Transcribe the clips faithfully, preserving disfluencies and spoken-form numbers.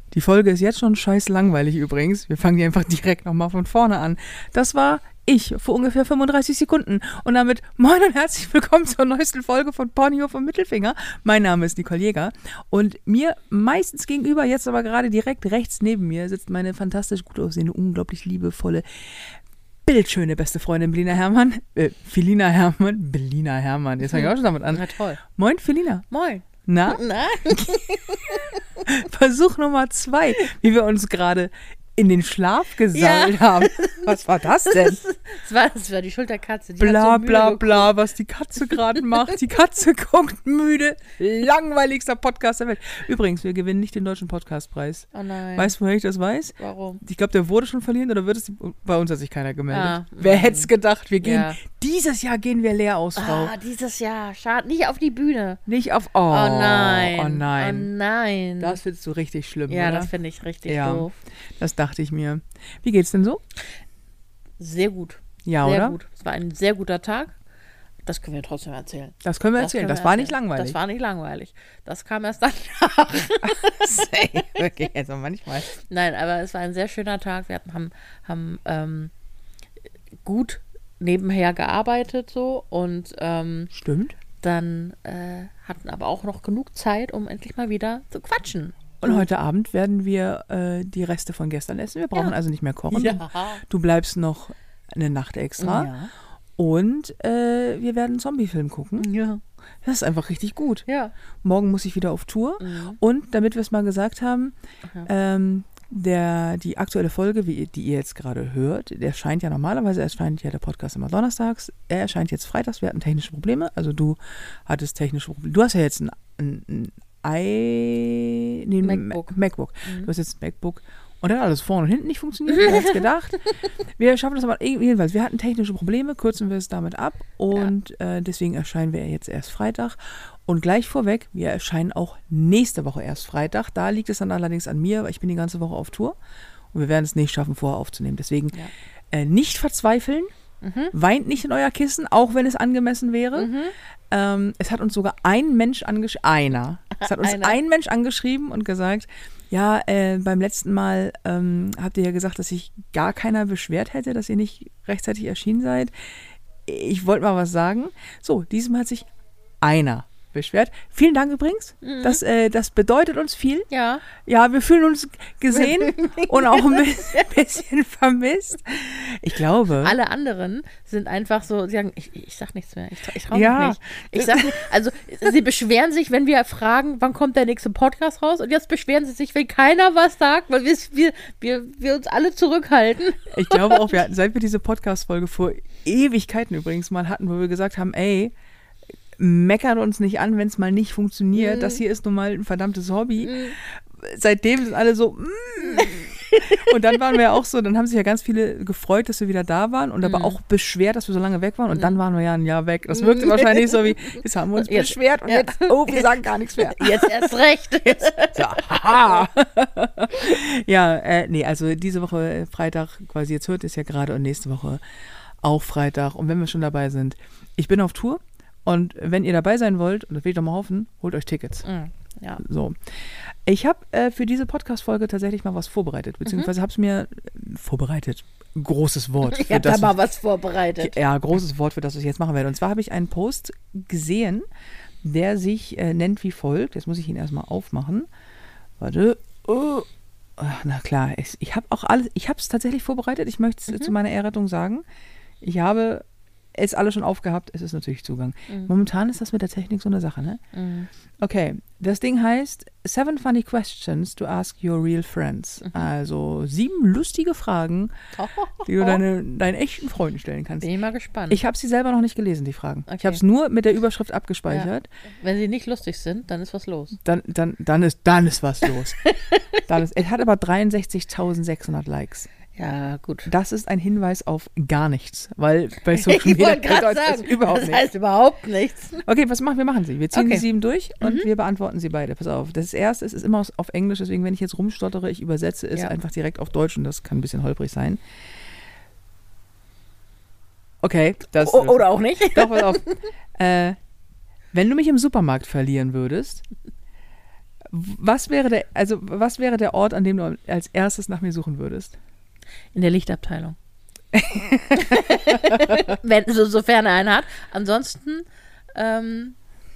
Die Folge ist jetzt schon scheiß langweilig übrigens. Wir fangen die einfach direkt nochmal von vorne an. Das war ich vor ungefähr fünfunddreißig Sekunden. Und damit moin und herzlich willkommen zur neuesten Folge von Ponyhof und Mittelfinger. Mein Name ist Nicole Jäger. Und mir meistens gegenüber, jetzt aber gerade direkt rechts neben mir, sitzt meine fantastisch gut aussehende, unglaublich liebevolle, bildschöne beste Freundin Belina Herrmann. Äh, Felina Herrmann. Belina Herrmann. Jetzt fange ich auch schon damit an. Na toll. Moin, Felina. Moin. Na? Na? Versuch Nummer zwei, wie wir uns gerade in den Schlaf gesammelt Ja. haben. Was war das denn? Das war, das war die Schulterkatze. Die Bla hat so Mühe bla geguckt. bla, was die Katze gerade macht. Die Katze guckt müde. Langweiligster Podcast der Welt. Übrigens, wir gewinnen nicht den deutschen Podcastpreis. Oh nein. Weißt du, woher ich das weiß? Warum? Ich glaube, der wurde schon verliehen oder wird es? Bei uns hat sich keiner gemeldet. Ah, Wer mhm. hätte es gedacht? Wir gehen, Ja. dieses Jahr gehen wir leer aus, Frau. Ah, dieses Jahr. Schade. Nicht auf die Bühne. Nicht auf, oh, Oh nein. oh nein. Oh nein. Das findest du richtig schlimm, ja, oder? das finde ich richtig Ja. doof. Das dachte ich mir. Wie geht's denn so? Sehr gut. Ja, sehr oder? gut. Es war ein sehr guter Tag. Das können wir trotzdem erzählen. Das können wir erzählen. können Das wir war nicht erzählen. langweilig. Das war nicht langweilig. Das kam erst danach. Okay, also manchmal. Nein, aber es war ein sehr schöner Tag. Wir hatten, haben, haben ähm, gut nebenher gearbeitet so und ähm, Stimmt. dann äh, hatten aber auch noch genug Zeit, um endlich mal wieder zu quatschen. Und heute Abend werden wir äh, die Reste von gestern essen. Wir brauchen Ja. also nicht mehr kochen. Ja. Du bleibst noch eine Nacht extra. Ja. Und äh, wir werden einen Zombie-Film gucken. Ja. Das ist einfach richtig gut. Ja. Morgen muss ich wieder auf Tour. Mhm. Und damit wir es mal gesagt haben, Aha. ähm, der, die aktuelle Folge, wie, ihr- die ihr jetzt gerade hört, der erscheint ja normalerweise, erscheint ja der Podcast immer donnerstags. Er erscheint jetzt freitags. Wir hatten technische Probleme. Also du hattest technische Probleme. Du hast ja jetzt ein, ein, ein I, nee, ein MacBook. Ma- MacBook. Mhm. Du hast jetzt ein MacBook. Und dann hat alles vorne und hinten nicht funktioniert. Wer hätte es gedacht? Wir schaffen das aber jedenfalls. Wir hatten technische Probleme, kürzen wir es damit ab. Und äh, deswegen erscheinen wir jetzt erst Freitag. Und gleich vorweg, wir erscheinen auch nächste Woche erst Freitag. Da liegt es dann allerdings an mir, weil ich bin die ganze Woche auf Tour. Und wir werden es nicht schaffen, vorher aufzunehmen. Deswegen Ja. äh, nicht verzweifeln. Mhm. Weint nicht in euer Kissen, auch wenn es angemessen wäre. Mhm. Ähm, es hat uns sogar ein Mensch angeschrieben, einer. Es hat uns Einer. ein Mensch angeschrieben und gesagt, ja, äh, beim letzten Mal ähm, habt ihr ja gesagt, dass sich gar keiner beschwert hätte, dass ihr nicht rechtzeitig erschienen seid. Ich wollte mal was sagen. So, diesmal hat sich einer beschwert. Vielen Dank übrigens. Mhm. Das, äh, das bedeutet uns viel. Ja. Ja, wir fühlen uns gesehen und auch ein bisschen, bisschen vermisst. Ich glaube. Alle anderen sind einfach so, sie sagen, ich, ich sag nichts mehr, ich, tra- ich traue Ja. mich nicht. Ich sag nicht, also sie beschweren sich, wenn wir fragen, wann kommt der nächste Podcast raus, und jetzt beschweren sie sich, wenn keiner was sagt, weil wir, wir, wir, wir uns alle zurückhalten. Ich glaube auch, wir hatten, seit wir diese Podcast-Folge vor Ewigkeiten übrigens mal hatten, wo wir gesagt haben, ey, meckern uns nicht an, wenn es mal nicht funktioniert. Mhm. Das hier ist nun mal ein verdammtes Hobby. Mhm. Seitdem sind alle so, mm. Und dann waren wir ja auch so, dann haben sich ja ganz viele gefreut, dass wir wieder da waren und aber Mhm. auch beschwert, dass wir so lange weg waren. Und dann waren wir ja ein Jahr weg. Das wirkte wahrscheinlich so wie, jetzt haben wir uns Jetzt- beschwert und ja. jetzt, oh, wir sagen gar nichts mehr. Jetzt erst recht. So, haha. Ja, äh, nee, also diese Woche äh, Freitag, quasi jetzt hört es ja gerade, und nächste Woche auch Freitag. Und wenn wir schon dabei sind, ich bin auf Tour, und wenn ihr dabei sein wollt, und das will ich doch mal hoffen, holt euch Tickets. Mhm. Ja. So. Ich habe äh, für diese Podcast-Folge tatsächlich mal was vorbereitet, beziehungsweise habe es mir äh, vorbereitet. Großes Wort. Ich für habe da das, mal was vorbereitet. ja, großes Wort, für das ich jetzt machen werde. Und zwar habe ich einen Post gesehen, der sich äh, nennt wie folgt. Jetzt muss ich ihn erstmal aufmachen. Warte. Oh. Ach, na klar, ich, ich habe auch alles, ich habe es tatsächlich vorbereitet. Ich möchte es Mhm. zu meiner Errettung sagen. Ich habe es alle schon aufgehabt. Es ist natürlich Zugang. Mhm. Momentan ist das mit der Technik so eine Sache, ne? Mhm. Okay, das Ding heißt Seven Funny Questions to Ask Your Real Friends. Also sieben lustige Fragen, die du deine, deinen echten Freunden stellen kannst. Bin ich mal gespannt. Ich habe sie selber noch nicht gelesen, die Fragen. Ich Okay. habe es nur mit der Überschrift abgespeichert. Wenn sie nicht lustig sind, dann ist was los. Dann, dann, dann, ist, dann ist was los. dann ist, es hat aber dreiundsechzigtausendsechshundert Likes. Ja, gut. Das ist ein Hinweis auf gar nichts, weil bei Social Ich Media wollte gerade bedeutet das sagen, überhaupt das nichts. heißt überhaupt nichts. Okay, was machen wir? Machen sie. Wir ziehen Okay. die sieben durch und wir beantworten sie beide. Pass auf. Das erste ist, ist immer aus- auf Englisch, deswegen, wenn ich jetzt rumstottere, ich übersetze es Ja. einfach direkt auf Deutsch und das kann ein bisschen holprig sein. Okay. Das, O oder auch nicht. Doch, pass auf. äh, wenn du mich im Supermarkt verlieren würdest, Was wäre der, also was wäre der Ort, an dem du als erstes nach mir suchen würdest? In der Lichtabteilung. Wenn, so, sofern er einen hat. Ansonsten ähm,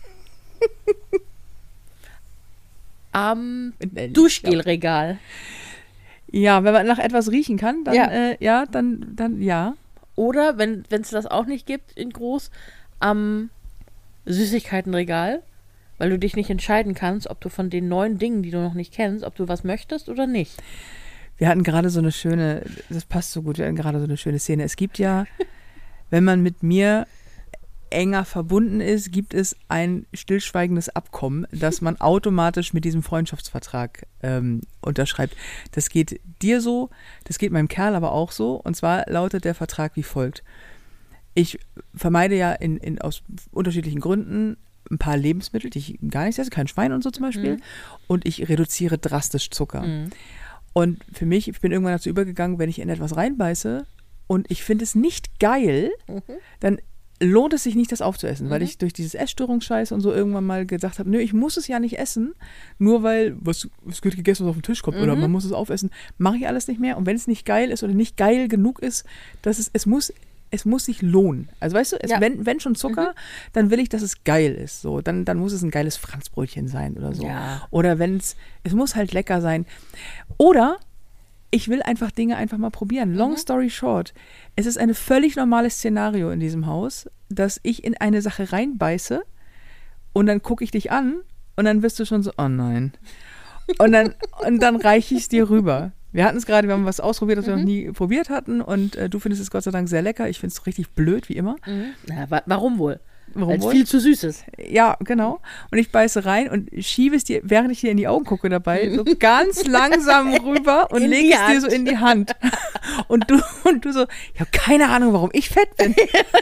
am Duschgelregal. Ja, wenn man nach etwas riechen kann, dann Ja, äh, ja dann, dann ja. Oder, wenn es das auch nicht gibt, in groß, am Süßigkeitenregal, weil du dich nicht entscheiden kannst, ob du von den neuen Dingen, die du noch nicht kennst, ob du was möchtest oder nicht. Wir hatten gerade so eine schöne, das passt so gut, wir hatten gerade so eine schöne Szene. Es gibt ja, wenn man mit mir enger verbunden ist, gibt es ein stillschweigendes Abkommen, dass man automatisch mit diesem Freundschaftsvertrag ähm, unterschreibt. Das geht dir so, das geht meinem Kerl aber auch so. Und zwar lautet der Vertrag wie folgt. Ich vermeide ja in, in, aus unterschiedlichen Gründen ein paar Lebensmittel, die ich gar nicht esse, kein Schwein und so zum Beispiel. Mhm. Und ich reduziere drastisch Zucker. Mhm. Und für mich, ich bin irgendwann dazu übergegangen, wenn ich in etwas reinbeiße und ich finde es nicht geil, mhm. dann lohnt es sich nicht, das aufzuessen, mhm. weil ich durch dieses Essstörungsscheiß und so irgendwann mal gesagt habe, nö, ich muss es ja nicht essen, nur weil was, was wird gegessen, was auf den Tisch kommt, mhm. oder man muss es aufessen, mache ich alles nicht mehr. Und wenn es nicht geil ist oder nicht geil genug ist, dass es, es muss, es muss sich lohnen. Also weißt du, es, ja. wenn, wenn schon Zucker, mhm. dann will ich, dass es geil ist. So, dann, dann muss es ein geiles Franzbrötchen sein oder so. Ja. Oder wenn es, es muss halt lecker sein. Oder ich will einfach Dinge einfach mal probieren. Long story short, es ist ein völlig normales Szenario in diesem Haus, dass ich in eine Sache reinbeiße und dann gucke ich dich an und dann bist du schon so, oh nein. Und dann, und dann reiche ich es dir rüber. Wir hatten es gerade, wir haben was ausprobiert, das wir mhm. noch nie probiert hatten und äh, du findest es Gott sei Dank sehr lecker. Ich finde es richtig blöd, wie immer. Mhm. Ja, wa- warum wohl? Warum Weil es wohl? viel zu süß ist. Ja, genau. Und ich beiße rein und schiebe es dir, während ich dir in die Augen gucke dabei, so ganz langsam rüber und lege es dir so in die Hand. Und du, und du so, ich habe keine Ahnung, warum ich fett bin.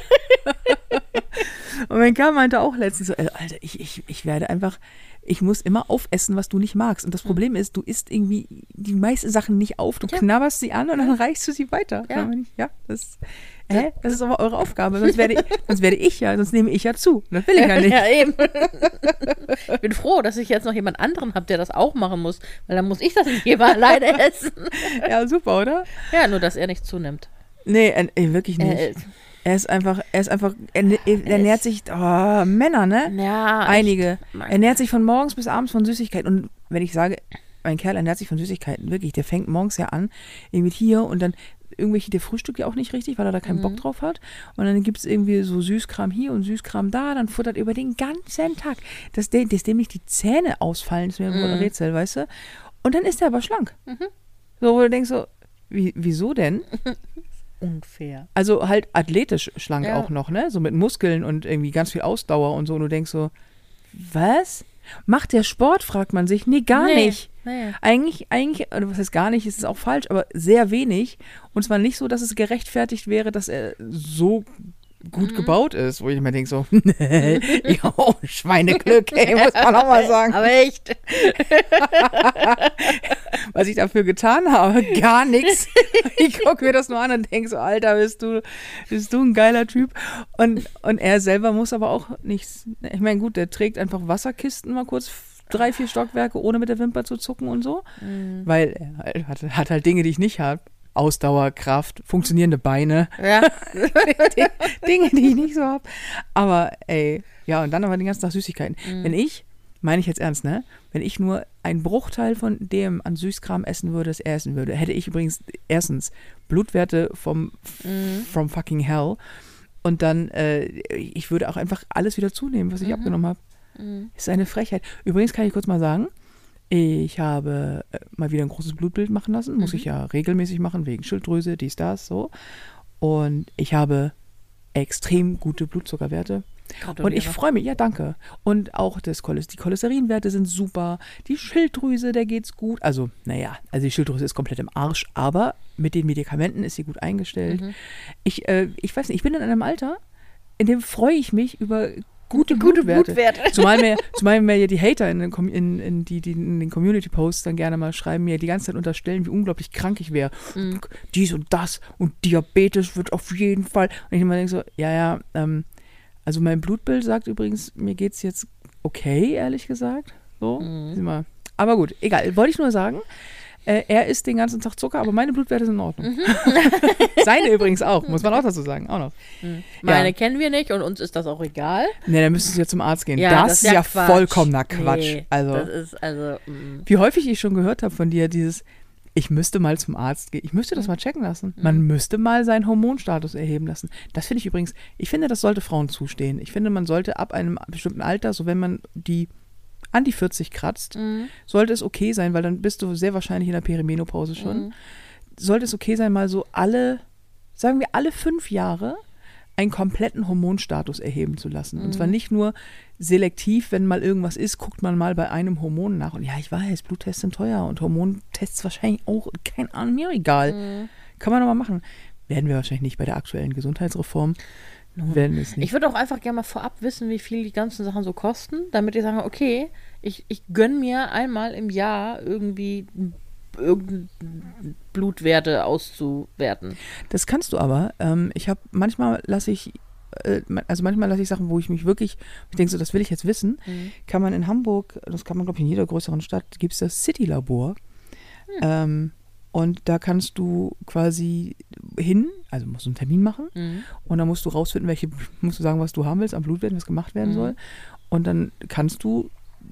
Und mein Kerl meinte auch letztens so, Alter, ich, ich, ich werde einfach, ich muss immer aufessen, was du nicht magst. Und das Problem ist, du isst irgendwie die meisten Sachen nicht auf, du ja. knabberst sie an und dann reichst du sie weiter. Ja, ja das Hä? Das ist aber eure Aufgabe, sonst werde ich, sonst werde ich ja, sonst nehme ich ja zu. Das will ich ja nicht. Ja, eben. Ich bin froh, dass ich jetzt noch jemand anderen habe, der das auch machen muss, weil dann muss ich das nicht immer alleine essen. Ja, super, oder? Ja, nur, dass er nicht zunimmt. Nee, äh, wirklich nicht. Äh, er ist einfach, er ist einfach, er, er, er nährt sich, oh, Männer, ne? Ja. Einige. Er nährt sich von morgens bis abends von Süßigkeiten. Und wenn ich sage, mein Kerl ernährt sich von Süßigkeiten, wirklich, der fängt morgens ja an, irgendwie hier und dann irgendwelche, der frühstückt ja auch nicht richtig, weil er da keinen mhm. Bock drauf hat. Und dann gibt es irgendwie so Süßkram hier und Süßkram da, dann futtert über den ganzen Tag. Dass, der, dass dem nicht die Zähne ausfallen, ist mir mhm. ein Rätsel, weißt du? Und dann ist er aber schlank. Mhm. So, wo du denkst so, wie, wieso denn? Unfair. Also halt athletisch schlank ja. auch noch, ne? So mit Muskeln und irgendwie ganz viel Ausdauer und so. Und du denkst so, was? Macht der Sport, fragt man sich. Nee, gar nee, nicht. Nee. Eigentlich, eigentlich, oder was heißt gar nicht, ist es auch falsch, aber sehr wenig. Und zwar nicht so, dass es gerechtfertigt wäre, dass er so gut mhm. gebaut ist, wo ich mir denke so, nee, jo, Schweineglück, ey, muss man auch mal sagen. Aber echt. Was ich dafür getan habe, gar nichts. Ich gucke mir das nur an und denke so, Alter, bist du, bist du ein geiler Typ. Und, und er selber muss aber auch nichts, ich meine, gut, der trägt einfach Wasserkisten mal kurz drei, vier Stockwerke, ohne mit der Wimper zu zucken und so, mhm. weil er hat, hat halt Dinge, die ich nicht habe. Ausdauer, Kraft, funktionierende Beine. Ja. Dinge, die ich nicht so habe. Aber ey, ja, und dann aber den ganzen Tag Süßigkeiten. Mhm. Wenn ich, meine ich jetzt ernst, ne? Wenn ich nur einen Bruchteil von dem an Süßkram essen würde, das er essen würde, hätte ich übrigens erstens Blutwerte vom mhm. from fucking hell und dann, äh, ich würde auch einfach alles wieder zunehmen, was ich mhm. abgenommen habe. Mhm. Ist eine Frechheit. Übrigens kann ich kurz mal sagen, ich habe mal wieder ein großes Blutbild machen lassen. Muss mhm. ich ja regelmäßig machen, wegen Schilddrüse, dies, das, so. Und ich habe extrem gute Blutzuckerwerte. Und ich freue mich, ja, danke. Und auch das Cholest- die Cholesterinwerte sind super. Die Schilddrüse, der geht's gut. Also, naja, also die Schilddrüse ist komplett im Arsch, aber mit den Medikamenten ist sie gut eingestellt. Mhm. Ich, äh, ich weiß nicht, ich bin in einem Alter, in dem freue ich mich über Gute, gute Blutwerte. Blutwerte. Zumal mir, zumal mir ja die Hater in den, in, in, die, die in den Community-Posts dann gerne mal schreiben, mir die ganze Zeit unterstellen, wie unglaublich krank ich wäre. Mhm. Dies und das und Diabetes wird auf jeden Fall. Und ich immer denke so, ja, ja, ähm, also mein Blutbild sagt übrigens, mir geht's jetzt okay, ehrlich gesagt. So, mhm. mal, Aber gut, egal. Wollte ich nur sagen, äh, er isst den ganzen Tag Zucker, aber meine Blutwerte sind in Ordnung. Mhm. Seine übrigens auch, muss man auch dazu sagen. Auch noch. Mhm. Meine ja. kennen wir nicht und uns ist das auch egal. Ne, dann müsstest du ja zum Arzt gehen. Ja, das, das ist ja Quatsch. vollkommener Quatsch. Nee, also, das ist also. Mm. Wie häufig ich schon gehört habe von dir, dieses, ich müsste mal zum Arzt gehen. Ich müsste das mal checken lassen. Man Mhm. müsste mal seinen Hormonstatus erheben lassen. Das finde ich übrigens, ich finde, das sollte Frauen zustehen. Ich finde, man sollte ab einem bestimmten Alter, so wenn man die an die vierzig kratzt, Mhm. sollte es okay sein, weil dann bist du sehr wahrscheinlich in der Perimenopause schon, Mhm. sollte es okay sein, mal so alle, sagen wir alle fünf Jahre einen kompletten Hormonstatus erheben zu lassen. Und Mhm. zwar nicht nur selektiv, wenn mal irgendwas ist, guckt man mal bei einem Hormon nach. Und ja, ich weiß, Bluttests sind teuer und Hormontests wahrscheinlich auch, keine Ahnung, mir egal. Mhm. Kann man aber machen. Werden wir wahrscheinlich nicht bei der aktuellen Gesundheitsreform. Werden es nicht. Ich würde auch einfach gerne mal vorab wissen, wie viel die ganzen Sachen so kosten, damit ich sage, okay, ich, ich gönne mir einmal im Jahr irgendwie irgendeine Blutwerte auszuwerten. Das kannst du aber. Ähm, ich habe manchmal lasse ich, äh, also manchmal lasse ich Sachen, wo ich mich wirklich, ich denke so, das will ich jetzt wissen, Mhm. kann man in Hamburg, das kann man glaube ich in jeder größeren Stadt, gibt es das City-Labor. Mhm. Ähm, und da kannst du quasi hin, also musst du einen Termin machen Mhm. und dann musst du rausfinden, welche, musst du sagen, was du haben willst, am Blutwerten, was gemacht werden Mhm. soll. Und dann kannst du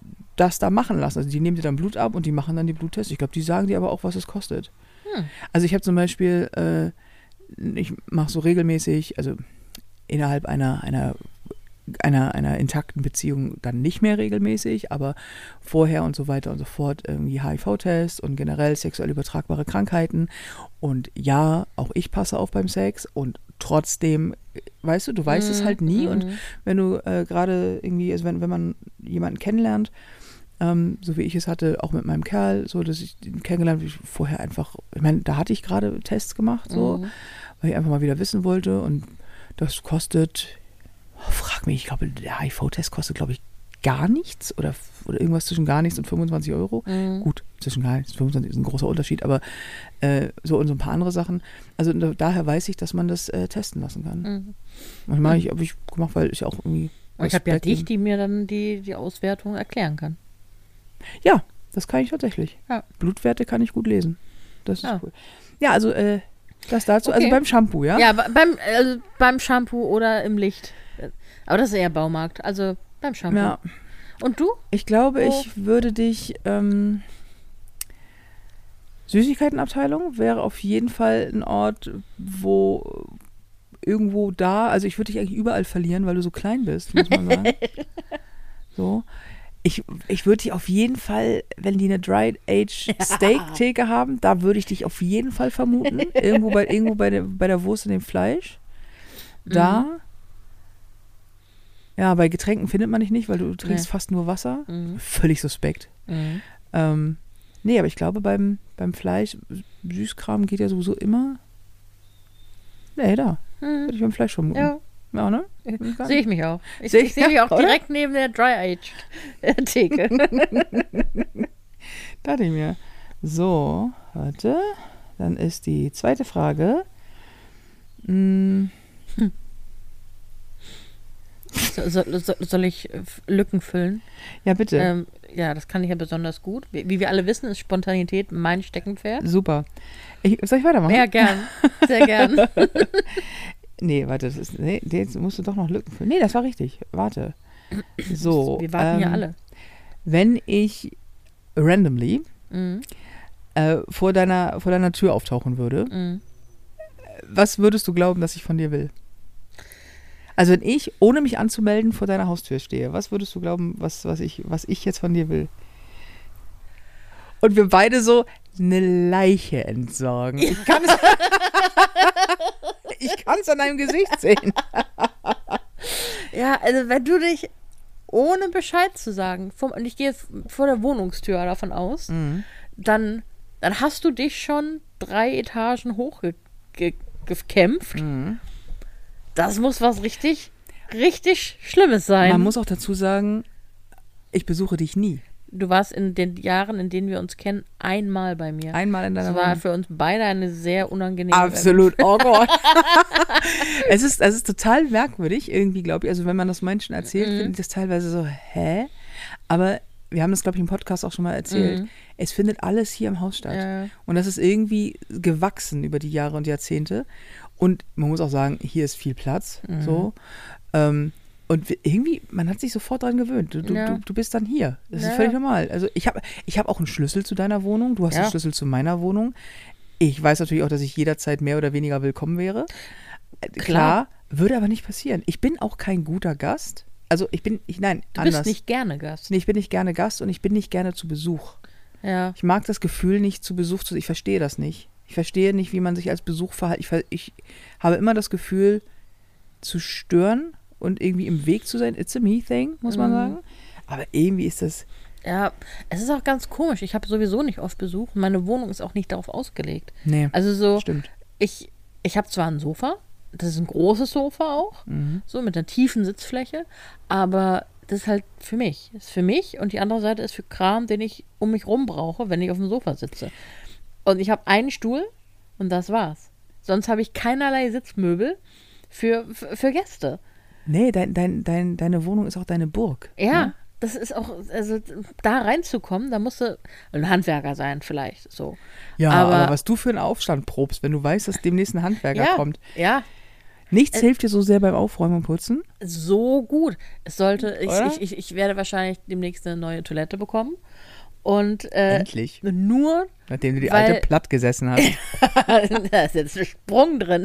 das da machen lassen. Also die nehmen dir dann Blut ab und die machen dann die Bluttests. Ich glaube, die sagen dir aber auch, was es kostet. Hm. Also ich habe zum Beispiel, äh, ich mache so regelmäßig, also innerhalb einer, einer, einer, einer intakten Beziehung dann nicht mehr regelmäßig, aber vorher und so weiter und so fort irgendwie H I V-Test und generell sexuell übertragbare Krankheiten. Und ja, auch ich passe auf beim Sex und trotzdem, weißt du, du weißt Mhm. es halt nie. Mhm. Und wenn du äh, gerade irgendwie, also wenn, wenn man jemanden kennenlernt, ähm, so wie ich es hatte, auch mit meinem Kerl, so dass ich ihn kennengelernt habe, ich vorher einfach, ich meine, da hatte ich gerade Tests gemacht, so, Mhm. weil ich einfach mal wieder wissen wollte und das kostet, oh, frag mich, ich glaube, der H I V-Test kostet, glaube ich, gar nichts oder, oder irgendwas zwischen gar nichts und fünfundzwanzig Euro. Mhm. Gut, zwischen gar nichts und fünfundzwanzig ist ein großer Unterschied, aber äh, so und so ein paar andere Sachen. Also da, daher weiß ich, dass man das äh, testen lassen kann. Mhm. Manchmal habe ich, hab ich gemacht, weil ich auch irgendwie. Und ich habe ja Respekt dich, eben- die mir dann die, die Auswertung erklären kann. Ja, das kann ich tatsächlich. Ja. Blutwerte kann ich gut lesen. Das ist Ja. cool. Ja, also äh, das dazu. Okay. Also beim Shampoo, ja? Ja, be- beim, also beim Shampoo oder im Licht. Aber das ist eher Baumarkt. Also beim Shampoo. Ja. Und du? Ich glaube, Oh. ich würde dich. Ähm, Süßigkeitenabteilung wäre auf jeden Fall ein Ort, wo irgendwo da, also ich würde dich eigentlich überall verlieren, weil du so klein bist, muss man sagen. So. Ich, ich würde dich auf jeden Fall, wenn die eine Dried Age Steak Theke haben, da würde ich dich auf jeden Fall vermuten. Irgendwo bei, irgendwo bei, der, bei der Wurst und dem Fleisch. Da. Mhm. Ja, bei Getränken findet man dich nicht, weil du trinkst Nee. fast nur Wasser. Mhm. Völlig suspekt. Mhm. Ähm, nee, aber ich glaube, beim, beim Fleisch, Süßkram geht ja sowieso immer. Nee, da. Würde Mhm. ich beim Fleisch vermuten. Ja, Ja, ne? sehe ich mich auch. Ich, Seh ich ich- sehe mich auch oder? direkt neben der Dry-Age-Theke. Dachte ich mir. So, warte. Dann ist die zweite Frage. Hm, so, so, so, soll ich äh, Lücken füllen? ja, bitte. Ähm, ja, das kann ich ja besonders gut. Wie, wie wir alle wissen, ist Spontanität mein Steckenpferd. Super. Ich, soll ich weitermachen? Ja, gern. Sehr gern. Nee, warte, das ist. Nee, jetzt musst du doch noch Lücken füllen. Nee, das war richtig. Warte. So. Wir warten ähm, hier alle. Wenn ich randomly Mhm. äh, vor, deiner, vor deiner Tür auftauchen würde, Mhm. was würdest du glauben, dass ich von dir will? Also wenn ich, ohne mich anzumelden, vor deiner Haustür stehe, was würdest du glauben, was, was, ich, was ich jetzt von dir will? Und wir beide so eine Leiche entsorgen. Ich kann es, ich kann es an deinem Gesicht sehen. Ja, also wenn du dich ohne Bescheid zu sagen, vom, und ich gehe jetzt vor der Wohnungstür davon aus, Mhm. dann, dann hast du dich schon drei Etagen hochgekämpft. Mhm. Das muss was richtig, richtig Schlimmes sein. Man muss auch dazu sagen, ich besuche dich nie. Du warst in den Jahren, in denen wir uns kennen, einmal bei mir. Einmal in deiner Das war Wohnung. für uns beide eine sehr unangenehme Absolut, oh Gott. es, ist, es ist total merkwürdig irgendwie, glaube ich. Also wenn man das Menschen erzählt, Mhm. finde ich das teilweise so, hä? Aber wir haben das, glaube ich, im Podcast auch schon mal erzählt, Mhm. es findet alles hier im Haus statt. Ja. Und das ist irgendwie gewachsen über die Jahre und Jahrzehnte. Und man muss auch sagen, hier ist viel Platz. Mhm. So. Ähm, und wir- irgendwie, man hat sich sofort daran gewöhnt. Du, du, Ja. du, du bist dann hier. Das Ja. ist völlig normal. Also ich habe ich hab auch einen Schlüssel zu deiner Wohnung. Du hast Ja. einen Schlüssel zu meiner Wohnung. Ich weiß natürlich auch, dass ich jederzeit mehr oder weniger willkommen wäre. Äh, Klar, würde aber nicht passieren. Ich bin auch kein guter Gast. Also ich bin, ich, nein, Du anders. bist nicht gerne Gast. Nee, ich bin nicht gerne Gast und ich bin nicht gerne zu Besuch. Ja. Ich mag das Gefühl nicht, zu Besuch zu sein. Ich verstehe das nicht. Ich verstehe nicht, wie man sich als Besuch verhält. Ich, ver- ich habe immer das Gefühl, zu stören und irgendwie im Weg zu sein. It's a me thing, muss man Mhm. sagen. Aber irgendwie ist das, Ja, es ist auch ganz komisch. Ich habe sowieso nicht oft Besuch. Meine Wohnung ist auch nicht darauf ausgelegt. nee, Also so, stimmt. ich, ich habe zwar ein Sofa, das ist ein großes Sofa auch, Mhm. so mit einer tiefen Sitzfläche, aber das ist halt für mich. Das ist für mich und die andere Seite ist für Kram, den ich um mich rum brauche, wenn ich auf dem Sofa sitze. Und ich habe einen Stuhl und das war's. Sonst habe ich keinerlei Sitzmöbel für, für, für Gäste. Nee, dein, dein, dein, deine Wohnung ist auch deine Burg. Ja, ne? das ist auch, also da reinzukommen, da musst du ein Handwerker sein vielleicht, so. Ja, aber, Aber- was du für einen Aufstand probst, wenn du weißt, dass demnächst ein Handwerker Ja, kommt. ja, Nichts hilft dir so sehr beim Aufräumen und Putzen. so gut. Es sollte, ich, Oder? ich, ich, ich werde wahrscheinlich demnächst eine neue Toilette bekommen. Und äh, Endlich. nur, Nachdem du die weil- alte platt gesessen hast. da ist jetzt ein Sprung drin.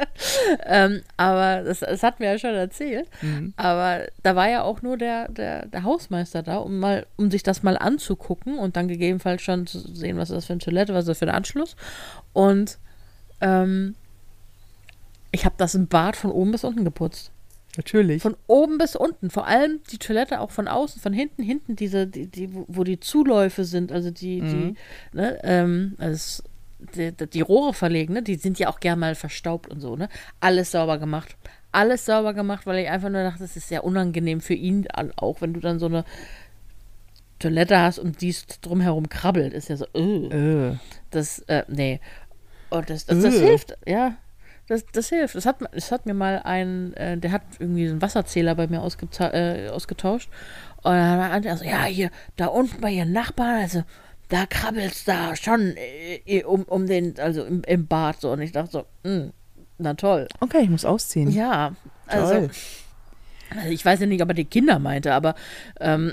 ähm, aber das, das hat mir ja schon erzählt. Mhm. Aber da war ja auch nur der, der, der Hausmeister da, um mal, um sich das mal anzugucken und dann gegebenenfalls schon zu sehen, was ist das für eine Toilette, was ist das für ein Anschluss. Und ähm, ich habe das im Bad von oben bis unten geputzt. Natürlich. Von oben bis unten. Vor allem die Toilette auch von außen, von hinten, hinten diese, die, die, wo- wo die Zuläufe sind, also die, Mhm. die, ne, ähm, also es- die, die, die Rohre verlegen, ne, die sind ja auch gern mal verstaubt und so, ne? Alles sauber gemacht. Alles sauber gemacht, weil ich einfach nur dachte, das ist sehr unangenehm für ihn, an- auch wenn du dann so eine Toilette hast und die ist drumherum krabbelt, ist ja so, äh, äh. das, äh, nee. Und das, das, das Äh. hilft, ja. Das, das hilft. Das hat, das hat mir mal ein, äh, der hat irgendwie einen Wasserzähler bei mir ausgeta äh, ausgetauscht. Und dann hat er so, ja, hier, da unten bei ihren Nachbarn, also da krabbelt's da schon äh, um, um den, also im, im Bad so. Und ich dachte so, mh, na toll. Okay, ich muss ausziehen. Ja, also, Toll. also ich weiß ja nicht, ob er die Kinder meinte, aber ähm,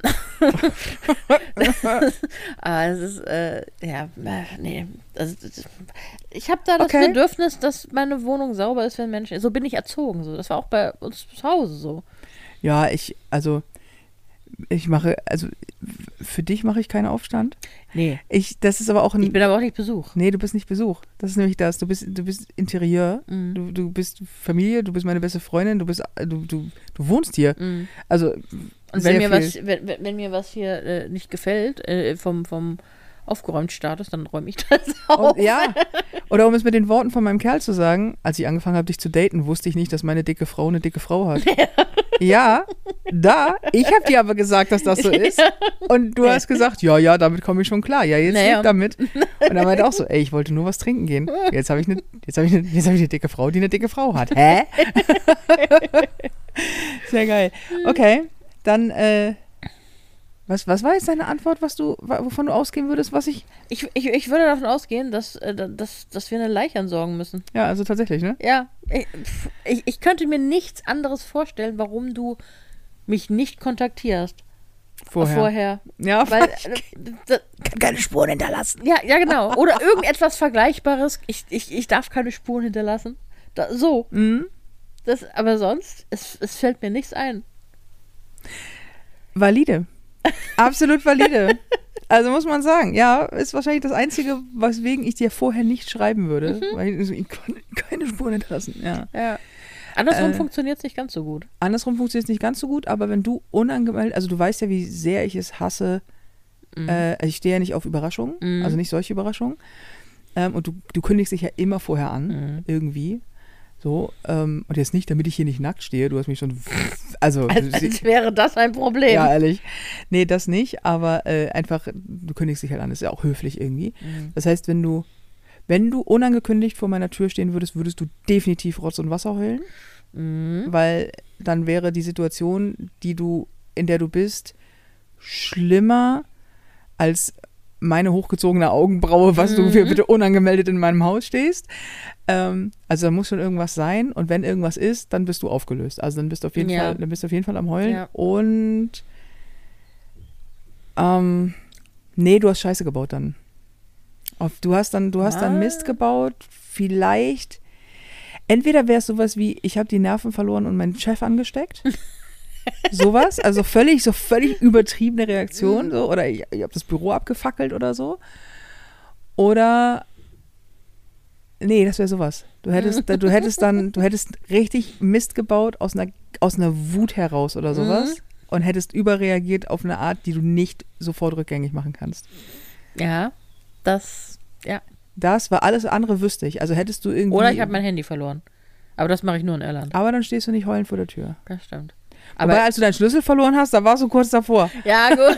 aber es ist, äh, ja, äh, nee. Also, das- ich habe da das Okay. Bedürfnis, dass meine Wohnung sauber ist, wenn Menschen. So bin ich erzogen. So. Das war auch bei uns zu Hause so. Ja, ich, also, ich mache, also, für dich mache ich keinen Aufstand. Nee. Ich, das ist aber auch ein. Ich bin aber auch nicht Besuch. Nee, du bist nicht Besuch. Das ist nämlich das. Du bist, du bist Interieur. Mhm. Du, du bist Familie, du bist meine beste Freundin, du bist, du, du, du wohnst hier. Mhm. Also, Und sehr wenn mir, viel. was, wenn, wenn wenn mir was hier äh, nicht gefällt, äh, vom, vom Aufgeräumt-Status, dann räume ich das auf. Und, ja. Oder um es mit den Worten von meinem Kerl zu sagen, als ich angefangen habe, dich zu daten, wusste ich nicht, dass meine dicke Frau eine dicke Frau hat. Ja, da. Ich habe dir aber gesagt, dass das so ist. Und du hast gesagt, ja, ja, damit komme ich schon klar. Ja, jetzt Naja. nicht damit. Und er meinte auch so, ey, ich wollte nur was trinken gehen. Jetzt habe ich eine jetzt habe ich eine, jetzt habe ich eine dicke Frau, die eine dicke Frau hat. Hä? Sehr geil. Okay, dann, äh, was, was war jetzt deine Antwort, was du, wovon du ausgehen würdest, was ich. Ich, ich, ich würde davon ausgehen, dass, äh, dass, dass wir eine Leiche entsorgen müssen. Ja, also tatsächlich, ne? Ja, ich, pf, ich, ich könnte mir nichts anderes vorstellen, warum du mich nicht kontaktierst. Vorher. Vorher. Ja, Weil, ich äh, d- kann keine Spuren hinterlassen. ja, ja, genau. Oder irgendetwas Vergleichbares. Ich, ich, ich darf keine Spuren hinterlassen. Da, so. Mhm. Das, aber sonst, es, es fällt mir nichts ein. Valide. Absolut valide. Also muss man sagen, ja, ist wahrscheinlich das Einzige, weswegen ich dir vorher nicht schreiben würde. Mhm. Weil ich, ich kann keine Spuren hinterlassen. Ja. Ja. Andersrum Äh, funktioniert es nicht ganz so gut. Andersrum funktioniert es nicht ganz so gut, aber wenn du unangemeldet, also du weißt ja, wie sehr ich es hasse, Mhm. äh, also ich stehe ja nicht auf Überraschungen, Mhm. also nicht solche Überraschungen. Ähm, und du, du kündigst dich ja immer vorher an, Mhm. irgendwie. So, ähm, und jetzt nicht, damit ich hier nicht nackt stehe, du hast mich schon, also, Als, du sie- als wäre das ein Problem. ja, ehrlich. Nee, das nicht, aber äh, einfach, du kündigst dich halt an, das ist ja auch höflich irgendwie. Mhm. Das heißt, wenn du, wenn du unangekündigt vor meiner Tür stehen würdest, würdest du definitiv Rotz und Wasser heulen, Mhm. weil dann wäre die Situation, die du, in der du bist, schlimmer als meine hochgezogene Augenbraue, was du für bitte unangemeldet in meinem Haus stehst. Ähm, also da muss schon irgendwas sein und wenn irgendwas ist, dann bist du aufgelöst. Also dann bist du auf jeden Ja. Fall, dann bist du auf jeden Fall am Heulen. Ja. Und ähm, nee, du hast Scheiße gebaut dann. Auf, du hast dann, du hast dann Mist gebaut, vielleicht. Entweder wäre es sowas wie, ich habe die Nerven verloren und meinen Chef angesteckt. Sowas, also völlig, so völlig übertriebene Reaktion, so, oder ich, ich habe das Büro abgefackelt oder so. Oder nee, das wäre sowas. Du hättest, du hättest dann, du hättest richtig Mist gebaut aus einer, aus einer Wut heraus oder sowas Mhm. und hättest überreagiert auf eine Art, die du nicht sofort rückgängig machen kannst. Ja, das, ja. Das war alles andere wüsste ich. Also hättest du irgendwie. Oder ich habe mein Handy verloren. Aber das mache ich nur in Irland. Aber dann stehst du nicht heulend vor der Tür. Das stimmt. Aber Aber als du deinen Schlüssel verloren hast, da warst du kurz davor. ja, gut.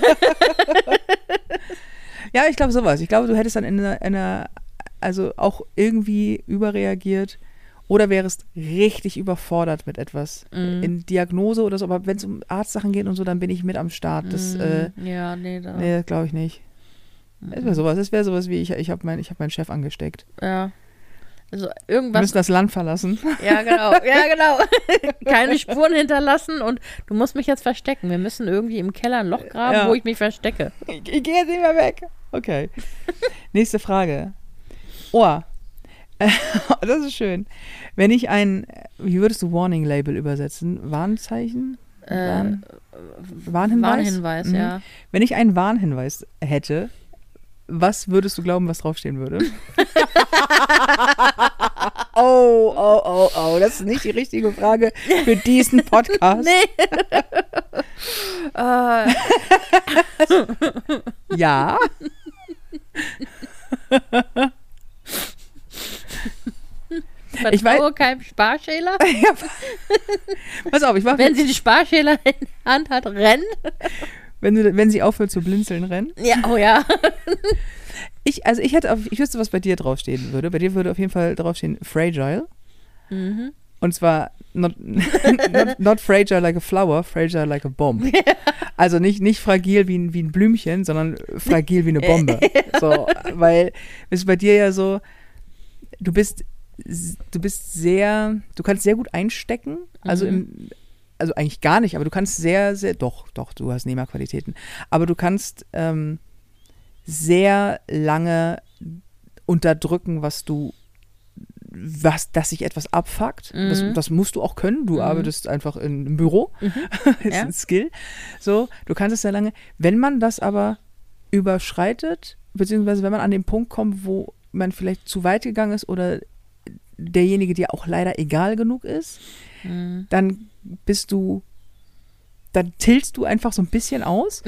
Ja, ich glaube sowas. Ich glaube, du hättest dann in einer, in einer, also auch irgendwie überreagiert oder wärst richtig überfordert mit etwas. Mhm. In Diagnose oder so. Aber wenn es um Arztsachen geht und so, dann bin ich mit am Start. Das, äh, ja, nee, da. nee, das glaube ich nicht. Das wäre sowas. Das wäre sowas wie, ich, ich habe mein, ich hab meinen Chef angesteckt. Ja. Also Wir irgendwas. müssen das Land verlassen. Ja, genau. Ja, genau. Keine Spuren hinterlassen und du musst mich jetzt verstecken. Wir müssen irgendwie im Keller ein Loch graben, Ja. wo ich mich verstecke. Ich, ich gehe jetzt nicht mehr weg. Okay. Nächste Frage. Oh. Das ist schön. Wenn ich ein, wie würdest du Warning Label übersetzen? Warnzeichen? Äh, Warn, Warnhinweis? Warnhinweis, Mhm. ja. Wenn ich einen Warnhinweis hätte, was würdest du glauben, was draufstehen würde? oh, oh, oh, oh. Das ist nicht die richtige Frage für diesen Podcast. Nee. äh, Ja. Ich vertraue keinem Sparschäler. Ja. Pass auf, ich mach, Wenn sie die Sparschäler in der Hand hat, rennen. wenn, du, wenn sie aufhört zu blinzeln, rennen. Ja, oh ja. Ich, also ich hätte, auf, ich wüsste, was bei dir draufstehen würde. Bei dir würde auf jeden Fall draufstehen fragile. Mhm. Und zwar not, not, not fragile like a flower, fragile like a bomb. Also nicht, nicht fragil wie ein, wie ein Blümchen, sondern fragil wie eine Bombe. So, weil es ist bei dir ja so, du bist, du bist sehr, du kannst sehr gut einstecken. Also im, also eigentlich gar nicht, aber du kannst sehr, sehr, doch, doch, du hast Nehmerqualitäten. Aber du kannst ähm, sehr lange unterdrücken, was du was, dass sich etwas abfuckt. Mhm. Das, das musst du auch können. Du Mhm. arbeitest einfach in, im Büro. Mhm. Das ist Ja. ein Skill. So, du kannst es sehr lange. Wenn man das aber überschreitet, beziehungsweise wenn man an den Punkt kommt, wo man vielleicht zu weit gegangen ist oder derjenige dir auch leider egal genug ist, Mhm. dann bist du, dann tiltst du einfach so ein bisschen aus.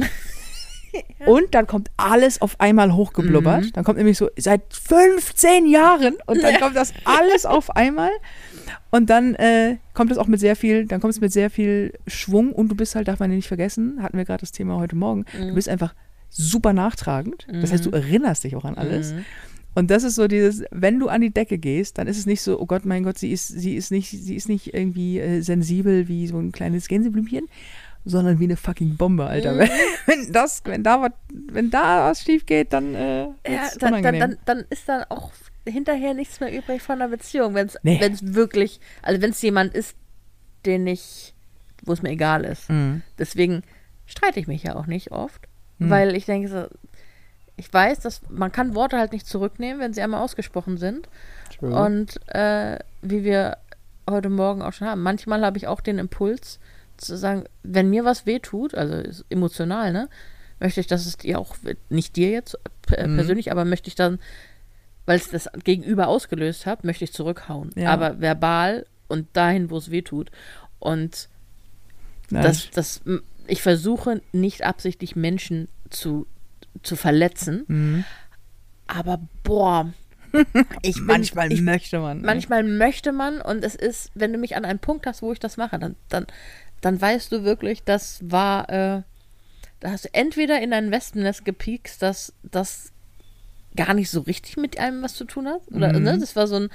Und dann kommt alles auf einmal hochgeblubbert. Mhm. Dann kommt nämlich so seit fünfzehn Jahren und dann kommt das alles auf einmal. Und dann äh, kommt es auch mit sehr viel, dann kommt es mit sehr viel Schwung und du bist halt, darf man ja nicht vergessen, hatten wir gerade das Thema heute Morgen, Mhm. du bist einfach super nachtragend. Das heißt, du erinnerst dich auch an alles. Mhm. Und das ist so dieses, wenn du an die Decke gehst, dann ist es nicht so, oh Gott, mein Gott, sie ist, sie ist nicht, sie ist nicht irgendwie äh, sensibel wie so ein kleines Gänseblümchen, sondern wie eine fucking Bombe, Alter. Mhm. Wenn, wenn das, wenn da was, wenn da was schief geht, dann äh, Ja, wird's dann, dann, unangenehm. dann, dann ist dann auch hinterher nichts mehr übrig von einer Beziehung, wenn es Nee. wirklich, also wenn es jemand ist, den ich, wo es mir egal ist. Mhm. Deswegen streite ich mich ja auch nicht oft, Mhm. weil ich denke so, ich weiß, dass man kann Worte halt nicht zurücknehmen, wenn sie einmal ausgesprochen sind. True. Und äh, wie wir heute Morgen auch schon haben, manchmal habe ich auch den Impuls zu sagen, wenn mir was wehtut, also ist emotional, ne, möchte ich, dass es dir auch, nicht dir jetzt äh, Mhm. persönlich, aber möchte ich dann, weil es das Gegenüber ausgelöst hat, möchte ich zurückhauen. Ja. Aber verbal und dahin, wo es wehtut. Und Ja, das, das, ich versuche nicht absichtlich Menschen zu, zu verletzen, mhm. aber boah, ich bin, Manchmal ich, möchte man. ne? manchmal möchte man und es ist, wenn du mich an einen Punkt hast, wo ich das mache, dann, dann, dann weißt du wirklich, das war, äh, da hast du entweder in ein Wespennest gepiekst, dass das gar nicht so richtig mit einem was zu tun hat, oder Mhm. ne, das war so ein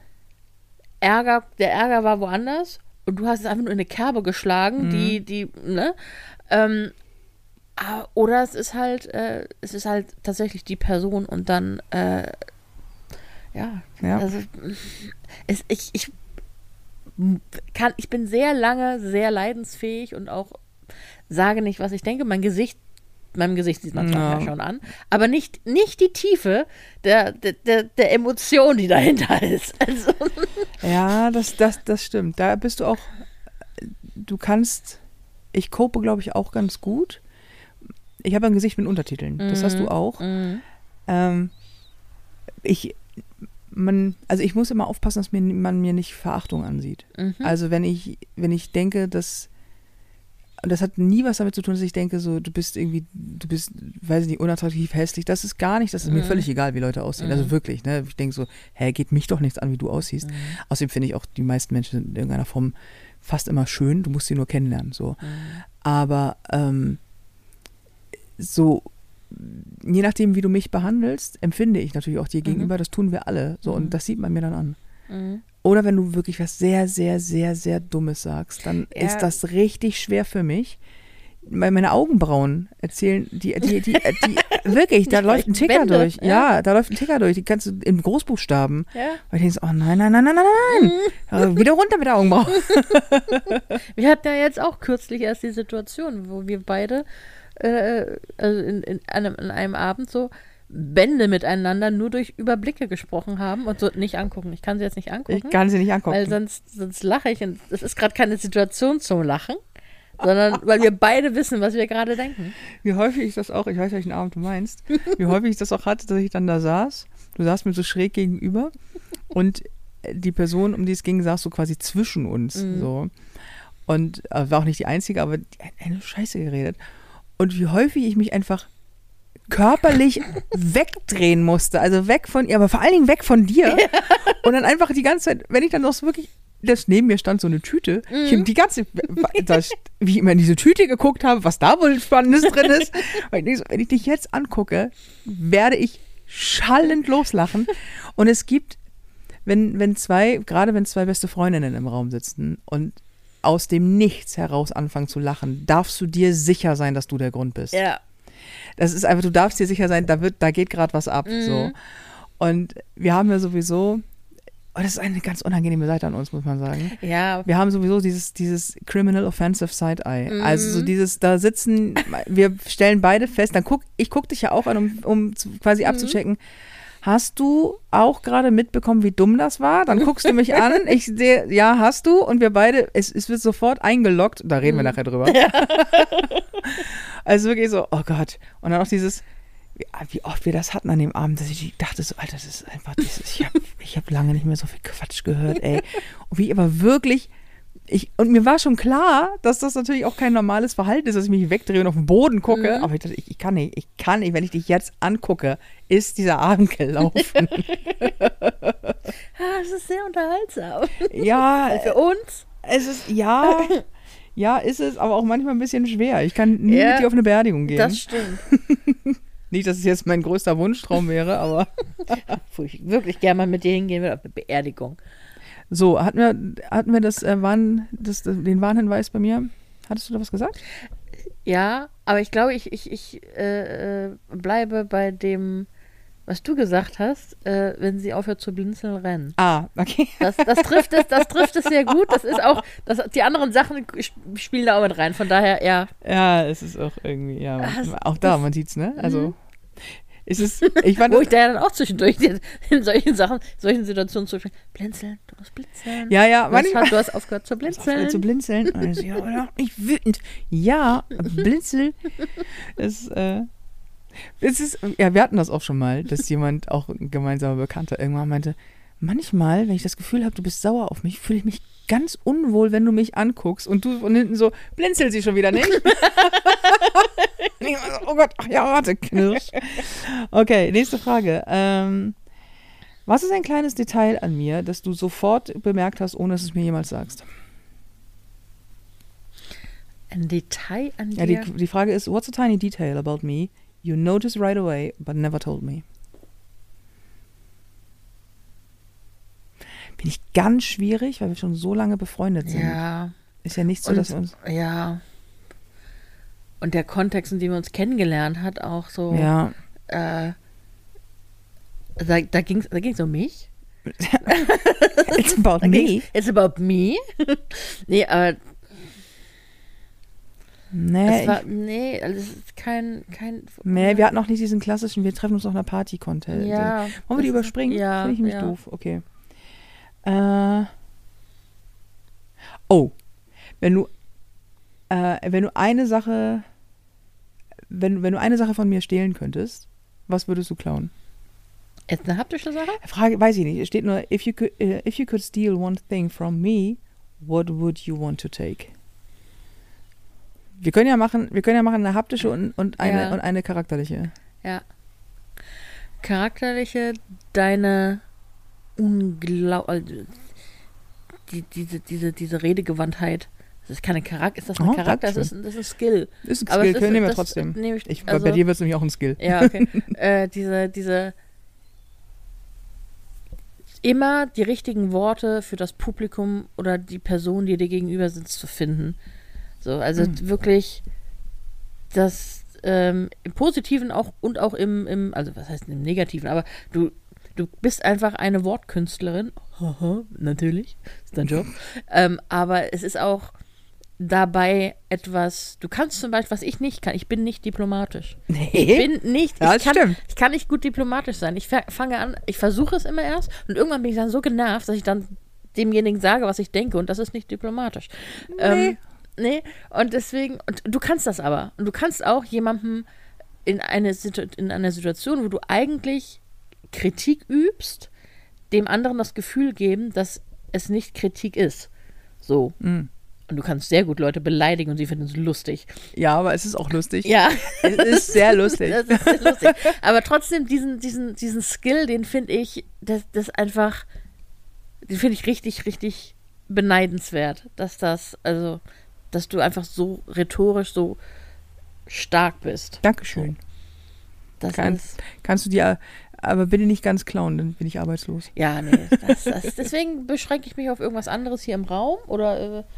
Ärger, der Ärger war woanders und du hast es einfach nur in eine Kerbe geschlagen, Mhm. die, die, ne, ähm, Ah, oder es ist halt, äh, es ist halt tatsächlich die Person und dann, äh, ja, Ja. also es, ich, ich kann, ich bin sehr lange sehr leidensfähig und auch sage nicht, was ich denke. Mein Gesicht, meinem Gesicht sieht man es Ja. manchmal schon an, aber nicht, nicht die Tiefe der, der, der, der Emotion, die dahinter ist. Also, Ja, das, das, das stimmt. Da bist du auch, du kannst, ich cope, glaube ich, auch ganz gut. Ich habe ein Gesicht mit Untertiteln. Das hast du auch. mm, Ähm, ich, man, also ich muss immer aufpassen, dass mir, man mir nicht Verachtung ansieht. mhm. Also wenn ich, wenn ich denke, dass, und das hat nie was damit zu tun, dass ich denke, so, du bist irgendwie, du bist, weiß ich nicht, unattraktiv, hässlich. Das ist gar nicht, das ist mir Mhm. völlig egal, wie Leute aussehen. Mhm. Also wirklich, ne? Ich denke so, hä, geht mich doch nichts an, wie du aussiehst. Mhm. Außerdem finde ich auch, die meisten Menschen sind in irgendeiner Form fast immer schön, du musst sie nur kennenlernen, so. Mhm. Aber ähm, so, je nachdem, wie du mich behandelst, empfinde ich natürlich auch dir Mhm. gegenüber, das tun wir alle. So, Mhm. und das sieht man mir dann an. Mhm. Oder wenn du wirklich was sehr, sehr, sehr, sehr Dummes sagst, dann Ja. ist das richtig schwer für mich. Weil meine Augenbrauen erzählen, die, die, die, die, wirklich, da Die läuft ein sprechen Ticker Bände, durch. ja. Ja, da läuft ein Ticker durch. Die kannst du in Großbuchstaben. Ja. Weil ich denke, oh nein, nein, nein, nein, nein, nein. Mhm. Äh, Wieder runter mit der Augenbrauen. Wir hatten ja jetzt auch kürzlich erst die Situation, wo wir beide äh, also in, in, einem, in einem Abend so Bände miteinander nur durch Überblicke gesprochen haben und so nicht angucken. Ich kann sie jetzt nicht angucken, Ich kann sie nicht angucken. weil sonst, sonst lache ich. Und das ist gerade keine Situation zum Lachen, sondern weil wir beide wissen, was wir gerade denken. Wie häufig ich das auch, ich weiß, welchen Abend du meinst, wie häufig ich das auch hatte, dass ich dann da saß. Du saßt mir so schräg gegenüber und die Person, um die es ging, saß so quasi zwischen uns. Mhm. So. Und äh, war auch nicht die Einzige, aber die hat eine Scheiße geredet. Und wie häufig ich mich einfach körperlich wegdrehen musste. Also weg von ihr, aber vor allen Dingen weg von dir. Und dann einfach die ganze Zeit, wenn ich dann noch so wirklich, das neben mir stand so eine Tüte. Mhm. Ich habe die ganze, das, wie ich immer in diese Tüte geguckt habe, was da wohl Spannendes drin ist. Weil ich denk so, wenn ich dich jetzt angucke, werde ich schallend loslachen. Und es gibt, wenn, wenn zwei, gerade wenn zwei beste Freundinnen im Raum sitzen und aus dem Nichts heraus anfangen zu lachen, darfst du dir sicher sein, dass du der Grund bist. Ja. Das ist einfach, du darfst dir sicher sein, da wird, da geht gerade was ab. Mhm. So. Und wir haben ja sowieso, oh, das ist eine ganz unangenehme Seite an uns, muss man sagen. Ja. Wir haben sowieso dieses, dieses Criminal Offensive Side-Eye. Mhm. Also so dieses, da sitzen, wir stellen beide fest, dann guck, ich gucke dich ja auch an, um, um zu, quasi Mhm. abzuchecken. Hast du auch gerade mitbekommen, wie dumm das war? Dann guckst du mich an, ich sehe, ja, hast du. Und wir beide, es, es wird sofort eingeloggt, da reden wir Mhm. nachher drüber. Also wirklich so, oh Gott. Und dann auch dieses, wie, wie oft wir das hatten an dem Abend, dass ich dachte so, Alter, das ist einfach, das ist, ich habe ich hab lange nicht mehr so viel Quatsch gehört, ey. Und wie aber wirklich, ich, und mir war schon klar, dass das natürlich auch kein normales Verhalten ist, dass ich mich wegdrehe und auf den Boden gucke. Mhm. Aber ich dachte, ich, ich kann nicht, ich kann nicht, wenn ich dich jetzt angucke, ist dieser Abend gelaufen. Ah, das ist sehr unterhaltsam. Ja, Für uns. es ist, ja, ja, ist es, aber auch manchmal ein bisschen schwer. Ich kann nie Ja, mit dir auf eine Beerdigung gehen. Das stimmt. Nicht, dass es jetzt mein größter Wunschtraum wäre, aber Wo ich wirklich gerne mal mit dir hingehen würde, auf eine Beerdigung. so, hatten wir, hatten wir das, äh, Warn, das, den Warnhinweis bei mir? Hattest du da was gesagt? Ja, aber ich glaube, ich, ich, ich äh, äh, bleibe bei dem, was du gesagt hast, äh, wenn sie aufhört zu blinzeln, rennen. Ah, okay. Das, das, trifft es, das trifft es sehr gut. Das ist auch, das, die anderen Sachen sp- spielen da auch mit rein. Von daher, ja. Ja, es ist auch irgendwie, ja, Das- auch da, man sieht's, ne? Also, ist es, ich fand, Wo ich da ja dann auch zwischendurch in solchen Sachen, solchen Situationen zu blinzeln, du musst blinzeln. ja, ja, Du hast, manchmal, du hast aufgehört zu blinzeln. zu blinzeln. Und ich so, ja, oder? Ich wütend. Ja, blinzel. Es, äh, es ist, ja, wir hatten das auch schon mal, dass jemand, auch ein gemeinsamer Bekannter, irgendwann meinte, manchmal, wenn ich das Gefühl habe, du bist sauer auf mich, fühle ich mich ganz unwohl, wenn du mich anguckst und du von hinten so, blinzel sie schon wieder nicht? Und ich war so, oh Gott, ach ja, warte, Knirsch. Okay, nächste Frage. Ähm, was ist ein kleines Detail an mir, das du sofort bemerkt hast, ohne dass du es mir jemals sagst? Ein Detail an Ja, dir. die, die Frage ist, what's a tiny detail about me you notice right away, but never told me? Bin ich ganz schwierig, weil wir schon so lange befreundet sind. Ja. Ist ja nicht so, Und- dass wir uns... Ja. und der Kontext, in dem wir uns kennengelernt hat, auch so, Ja. äh, da, da ging es da ging's um mich. It's about Da me. ging's, It's about me. nee, aber Nee, es war, ich, nee, also es ist kein, kein. nee, wir hatten noch nicht diesen klassischen, wir treffen uns auf einer Party-Content. Ja. Wollen wir die das- überspringen? Ja. Finde ich nämlich ja. doof. Okay. Äh, oh. Wenn du, äh, wenn du eine Sache, wenn, wenn du eine Sache von mir stehlen könntest, was würdest du klauen? Jetzt eine haptische Sache? Frage, weiß ich nicht. Es steht nur, if you could, uh, if you could steal one thing from me, what would you want to take? Wir können ja machen, wir können ja machen eine haptische und, und eine Ja. und eine charakterliche. Ja. Charakterliche, deine unglaublich. Die, diese, diese, diese Redegewandtheit. Das ist keine Charakter, ist das ein Oh, Charakter? Das ist, Dankeschön. das ist ein Skill. Ist ein Aber Skill, es ist- können wir das trotzdem. nehme ich- Ich, also- bei dir wird es nämlich auch ein Skill. Ja, okay. äh, diese, diese immer die richtigen Worte für das Publikum oder die Person, die dir gegenüber sitzt, zu finden. So, also Mhm. wirklich das ähm, im Positiven auch und auch im, im, also was heißt im Negativen, aber du, du bist einfach eine Wortkünstlerin. Haha, natürlich, ist dein Job. ähm, aber es ist auch dabei etwas, du kannst zum Beispiel, was ich nicht kann, ich bin nicht diplomatisch. Nee. Ich bin nicht, Ja, ich, das kann, stimmt. ich kann nicht gut diplomatisch sein. Ich fa- fange an, ich versuche es immer erst und irgendwann bin ich dann so genervt, dass ich dann demjenigen sage, was ich denke und das ist nicht diplomatisch. Ähm, nee, und deswegen, und du kannst das aber. Und du kannst auch jemandem in, eine Situ in einer Situation, wo du eigentlich Kritik übst, dem anderen das Gefühl geben, dass es nicht Kritik ist. So. Mhm. Und du kannst sehr gut Leute beleidigen und sie finden es lustig. Ja, aber es ist auch lustig. Ja. Es ist sehr lustig. Das ist sehr lustig. Aber trotzdem, diesen, diesen, diesen Skill, den finde ich, das, das einfach, den finde ich richtig, richtig beneidenswert, dass das, also, dass du einfach so rhetorisch so stark bist. Dankeschön. Das Kann, ist, kannst du dir, aber bitte nicht ganz klauen, dann bin ich arbeitslos. ja, nee, das, das, deswegen beschränke ich mich auf irgendwas anderes hier im Raum oder, äh,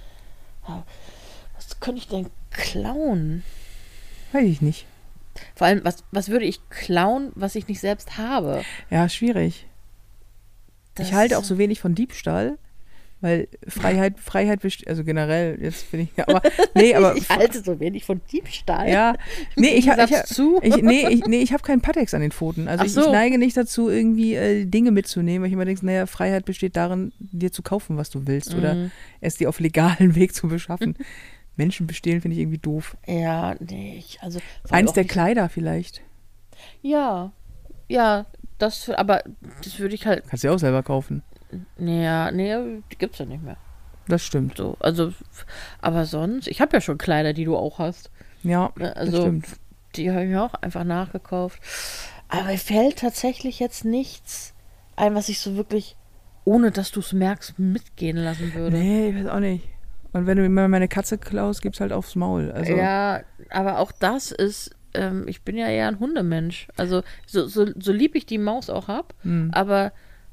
was könnte ich denn klauen? Weiß ich nicht. Vor allem, was, was würde ich klauen, was ich nicht selbst habe? Ja, schwierig. Das- Ich halte auch so wenig von Diebstahl, weil Freiheit, Freiheit besteht, also generell, jetzt bin ich, aber, nee, aber, ich halte so wenig von Diebstahl. ja, nee, ich, ha- ich, Sagst zu? ich, nee, ich, nee, ich habe keinen Patex an den Pfoten. Also Ach ich, so. ich neige nicht dazu, irgendwie äh, Dinge mitzunehmen, weil ich immer denke, naja, Freiheit besteht darin, dir zu kaufen, was du willst oder Mhm. es dir auf legalen Weg zu beschaffen. Menschen bestehlen finde ich irgendwie doof. Ja, nee, ich, also. vor allem Eins auch der nicht- Kleider vielleicht. Ja, ja, das, aber das würde ich halt, Kannst du ja auch selber kaufen. naja, nee, die gibt's ja nicht mehr. Das stimmt. So, also, aber sonst, ich habe ja schon Kleider, die du auch hast. Ja, Ne, das Also, stimmt. die habe ich mir auch einfach nachgekauft. Aber mir fällt tatsächlich jetzt nichts ein, was ich so wirklich, ohne dass du es merkst, mitgehen lassen würde. Nee, ich weiß auch nicht. Und wenn du mir meine Katze klaust, gibt's halt aufs Maul. Also, Ja, aber auch das ist, ähm, ich bin ja eher ein Hundemensch. Also so, so, so lieb ich die Maus auch hab, hm. aber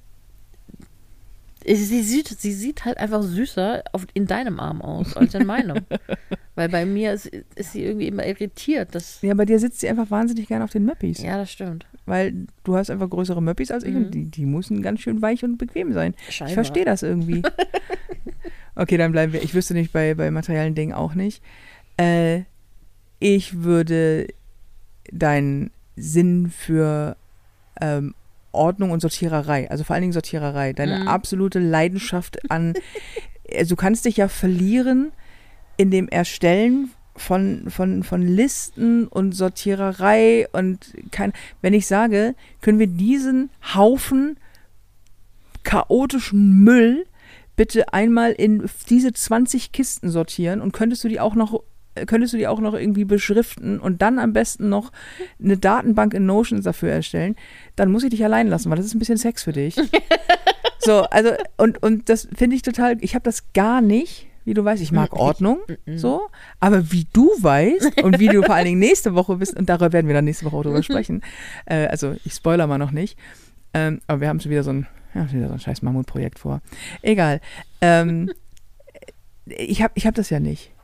sie sieht, sie sieht halt einfach süßer auf, in deinem Arm aus als in meinem. Weil bei mir ist, ist sie irgendwie immer irritiert. Dass, ja, bei dir sitzt sie einfach wahnsinnig gerne auf den Möppis. ja, das stimmt. Weil du hast einfach größere Möppis als ich Mhm. und die, die müssen ganz schön weich und bequem sein. Ich Scheinbar. verstehe das irgendwie. Okay, dann bleiben wir. Ich wüsste nicht, bei, bei materiellen Dingen auch nicht. Äh, ich würde deinen Sinn für ähm, Ordnung und Sortiererei, also vor allen Dingen Sortiererei, deine Mhm. absolute Leidenschaft an, also du kannst dich ja verlieren in dem Erstellen von, von, von Listen und Sortiererei und kein, wenn ich sage, können wir diesen Haufen chaotischen Müll bitte einmal in diese zwanzig Kisten sortieren und könntest du die auch noch könntest du die auch noch irgendwie beschriften und dann am besten noch eine Datenbank in Notion dafür erstellen, dann muss ich dich allein lassen, weil das ist ein bisschen Sex für dich. So, also und, und das finde ich total, ich habe das gar nicht, wie du weißt, ich mag Ordnung, so, aber wie du weißt und wie du vor allen Dingen nächste Woche bist, und darüber werden wir dann nächste Woche auch drüber sprechen, äh, also ich spoiler mal noch nicht, ähm, aber wir haben schon wieder so ein, ja, wieder so ein scheiß Mammutprojekt vor. Egal. Ähm, ich habe ich hab das ja nicht.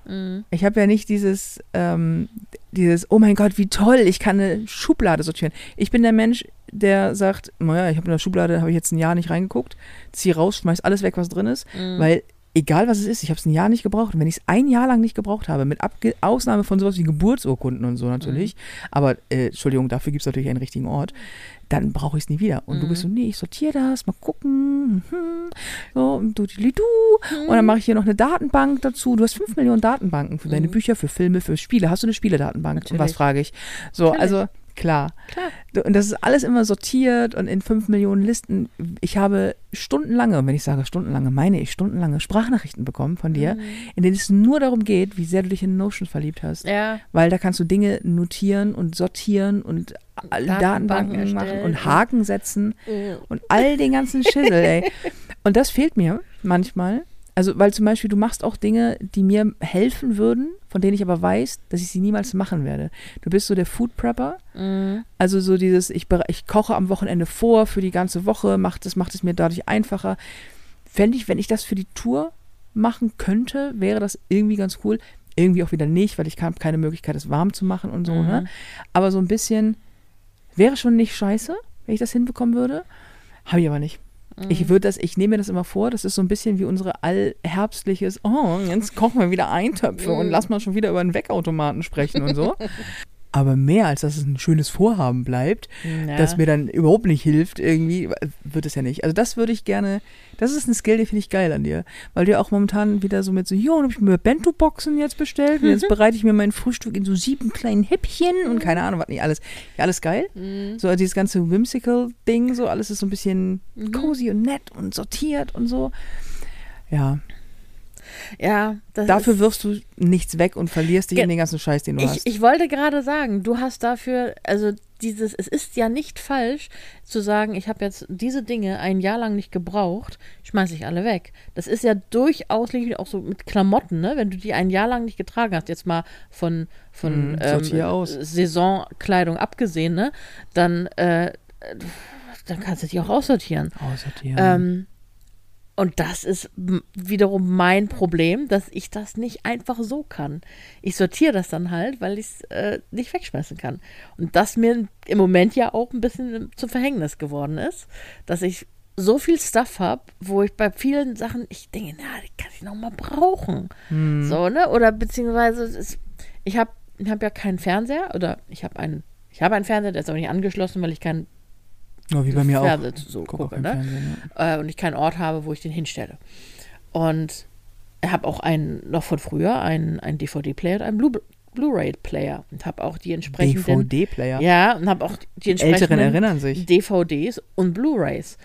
Mhm. Ich habe ja nicht dieses, ähm, dieses, oh mein Gott, wie toll, ich kann eine Schublade sortieren. Ich bin der Mensch, der sagt, naja, ich habe in der Schublade, habe ich jetzt ein Jahr nicht reingeguckt, zieh raus, schmeiß alles weg, was drin ist, Mhm. weil egal was es ist, ich habe es ein Jahr nicht gebraucht. Und wenn ich es ein Jahr lang nicht gebraucht habe, mit Abge- Ausnahme von sowas wie Geburtsurkunden und so natürlich, Mhm. aber äh, Entschuldigung, dafür gibt es natürlich einen richtigen Ort, dann brauche ich es nie wieder. Und Mhm. du bist so, nee, ich sortiere das, mal gucken, mhm, so, und du, du, du. Mhm. Und dann mache ich hier noch eine Datenbank dazu. Du hast fünf Millionen Datenbanken für deine Mhm. Bücher, für Filme, für Spiele. Hast du eine Spieledatenbank? Natürlich. Was frage ich? So, Natürlich. also klar. Klar. Und das ist alles immer sortiert und in fünf Millionen Listen. Ich habe stundenlange, und wenn ich sage stundenlange, meine ich stundenlange Sprachnachrichten bekommen von dir, Mhm. in denen es nur darum geht, wie sehr du dich in Notion verliebt hast. Ja. Weil da kannst du Dinge notieren und sortieren und alle Datenbanken Datenbanken machen erstellen. und Haken setzen Mhm. und all den ganzen Schissel, ey. Und das fehlt mir manchmal. Also, weil zum Beispiel du machst auch Dinge, die mir helfen würden, von denen ich aber weiß, dass ich sie niemals machen werde. Du bist so der Food Prepper. Mhm. Also so dieses, ich, bere- ich koche am Wochenende vor für die ganze Woche, macht es, macht es mir dadurch einfacher. Fände ich, wenn ich das für die Tour machen könnte, wäre das irgendwie ganz cool. Irgendwie auch wieder nicht, weil ich habe keine Möglichkeit, es warm zu machen und so. Mhm. Ne? Aber so ein bisschen wäre schon nicht scheiße, wenn ich das hinbekommen würde. Habe ich aber nicht. Ich würde das, ich nehme mir das immer vor, das ist so ein bisschen wie unsere allherbstliches, oh, jetzt kochen wir wieder Eintöpfe und lass mal schon wieder über einen Wegautomaten sprechen und so. Aber mehr als dass es ein schönes Vorhaben bleibt, Ja. das mir dann überhaupt nicht hilft, irgendwie, wird es ja nicht. Also das würde ich gerne, das ist ein Skill, den finde ich geil an dir. Weil du ja auch momentan wieder so mit so, jo, habe ich mir Bento-Boxen jetzt bestellt und jetzt bereite ich mir mein Frühstück in so sieben kleinen Häppchen und keine Ahnung, was nicht alles. Ja, alles geil. Mhm. So dieses ganze Whimsical-Ding, so alles ist so ein bisschen Mhm. cozy und nett und sortiert und so. Ja, Ja, das dafür ist, wirfst du nichts weg und verlierst dich Ge- in den ganzen Scheiß, den du ich, hast. ich wollte gerade sagen, du hast dafür, also dieses, es ist ja nicht falsch zu sagen, ich habe jetzt diese Dinge ein Jahr lang nicht gebraucht, schmeiße ich alle weg. Das ist ja durchaus liegt auch so mit Klamotten, ne? Wenn du die ein Jahr lang nicht getragen hast, jetzt mal von, von Mhm, sortier aus. ähm, Saisonkleidung abgesehen, ne? Dann, äh, dann kannst du die auch aussortieren. Aussortieren. Ähm, und das ist m- wiederum mein Problem, dass ich das nicht einfach so kann. Ich sortiere das dann halt, weil ich es äh, nicht wegschmeißen kann. Und das mir im Moment ja auch ein bisschen zum Verhängnis geworden ist, dass ich so viel Stuff habe, wo ich bei vielen Sachen, ich denke, na, die kann ich noch mal brauchen. Hm. So, ne? Oder beziehungsweise, es, ich habe ich hab ja keinen Fernseher, oder ich habe einen, ich habe einen Fernseher, der ist aber nicht angeschlossen, weil ich keinen Oh, wie bei mir auch. Fernseher so Guck auch gucke, im ne? Fernsehen, ja. äh, und ich keinen Ort habe, wo ich den hinstelle. Und ich habe auch einen, noch von früher, einen, einen D V D-Player und einen Blu- Blu-ray-Player und habe auch die D entsprechenden V D-Player. ja, und habe auch die Die Älteren entsprechenden erinnern sich. D V Ds und Blu-rays.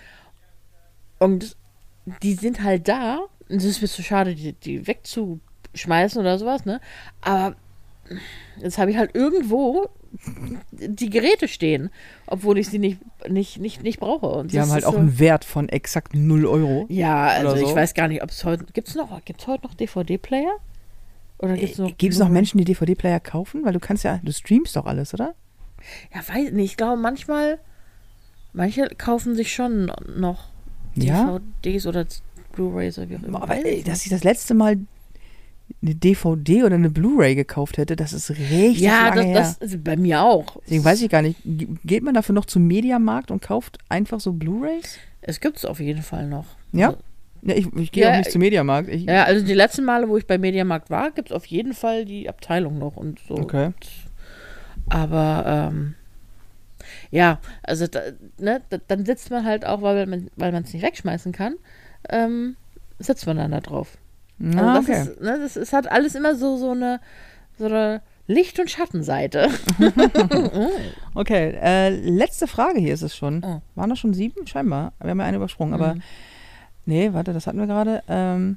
Und die sind halt da. Und es ist mir zu schade, die, die wegzuschmeißen oder sowas, ne? Aber jetzt habe ich halt irgendwo die Geräte stehen, obwohl ich sie nicht, nicht, nicht, nicht brauche. Und Die das haben halt ist auch so, einen Wert von exakt null Euro. ja, also oder ich so. weiß gar nicht, ob es heute, gibt es noch, gibt's heute noch D V D-Player? Oder gibt's noch? Gibt es noch Menschen, die D V D-Player kaufen? Weil du kannst ja, du streamst doch alles, oder? Ja, weiß nicht, ich glaube manchmal, manche kaufen sich schon noch Ja? D V Ds oder Blu-rays oder wie auch immer. Aber Weiß ey, ich dass ich das letzte Mal eine D V D oder eine Blu-ray gekauft hätte, das ist richtig ja, lange das, her. das ist bei mir auch. Deswegen weiß ich gar nicht, ge- geht man dafür noch zum Mediamarkt und kauft einfach so Blu-rays? Es gibt es auf jeden Fall noch. Ja? Also, Ja, ich, ich gehe Ja, auch nicht zum Mediamarkt. Ich, ja, also die letzten Male, wo ich beim Mediamarkt war, gibt es auf jeden Fall die Abteilung noch und so. Okay. Aber ähm, ja, also da, ne, da, dann sitzt man halt auch, weil man weil man es nicht wegschmeißen kann, ähm, sitzt man dann da drauf. Also Na, das okay. ist, ne, das ist, hat alles immer so, so eine so eine Licht- und Schattenseite. Okay, äh, letzte Frage hier ist es schon. Oh. Waren das schon sieben? Scheinbar. Wir haben ja eine übersprungen, aber Mhm. nee, warte, das hatten wir gerade. Ähm,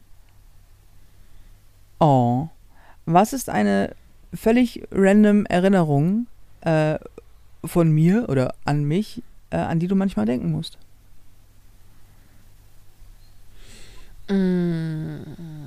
oh. Was ist eine völlig random Erinnerung äh, von mir oder an mich, äh, an die du manchmal denken musst? Mm,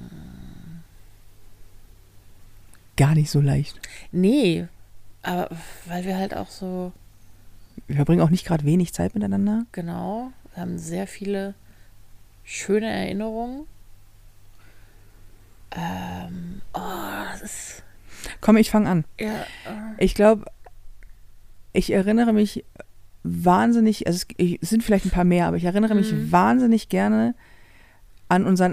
Gar nicht so leicht. nee, aber weil wir halt auch so, Wir verbringen auch nicht gerade wenig Zeit miteinander. genau, wir haben sehr viele schöne Erinnerungen. Ähm, oh, das ist. Komm, ich fange an. Ja, äh. Ich glaube, ich erinnere mich wahnsinnig, also es, es sind vielleicht ein paar mehr, aber ich erinnere mich Mhm. wahnsinnig gerne an unseren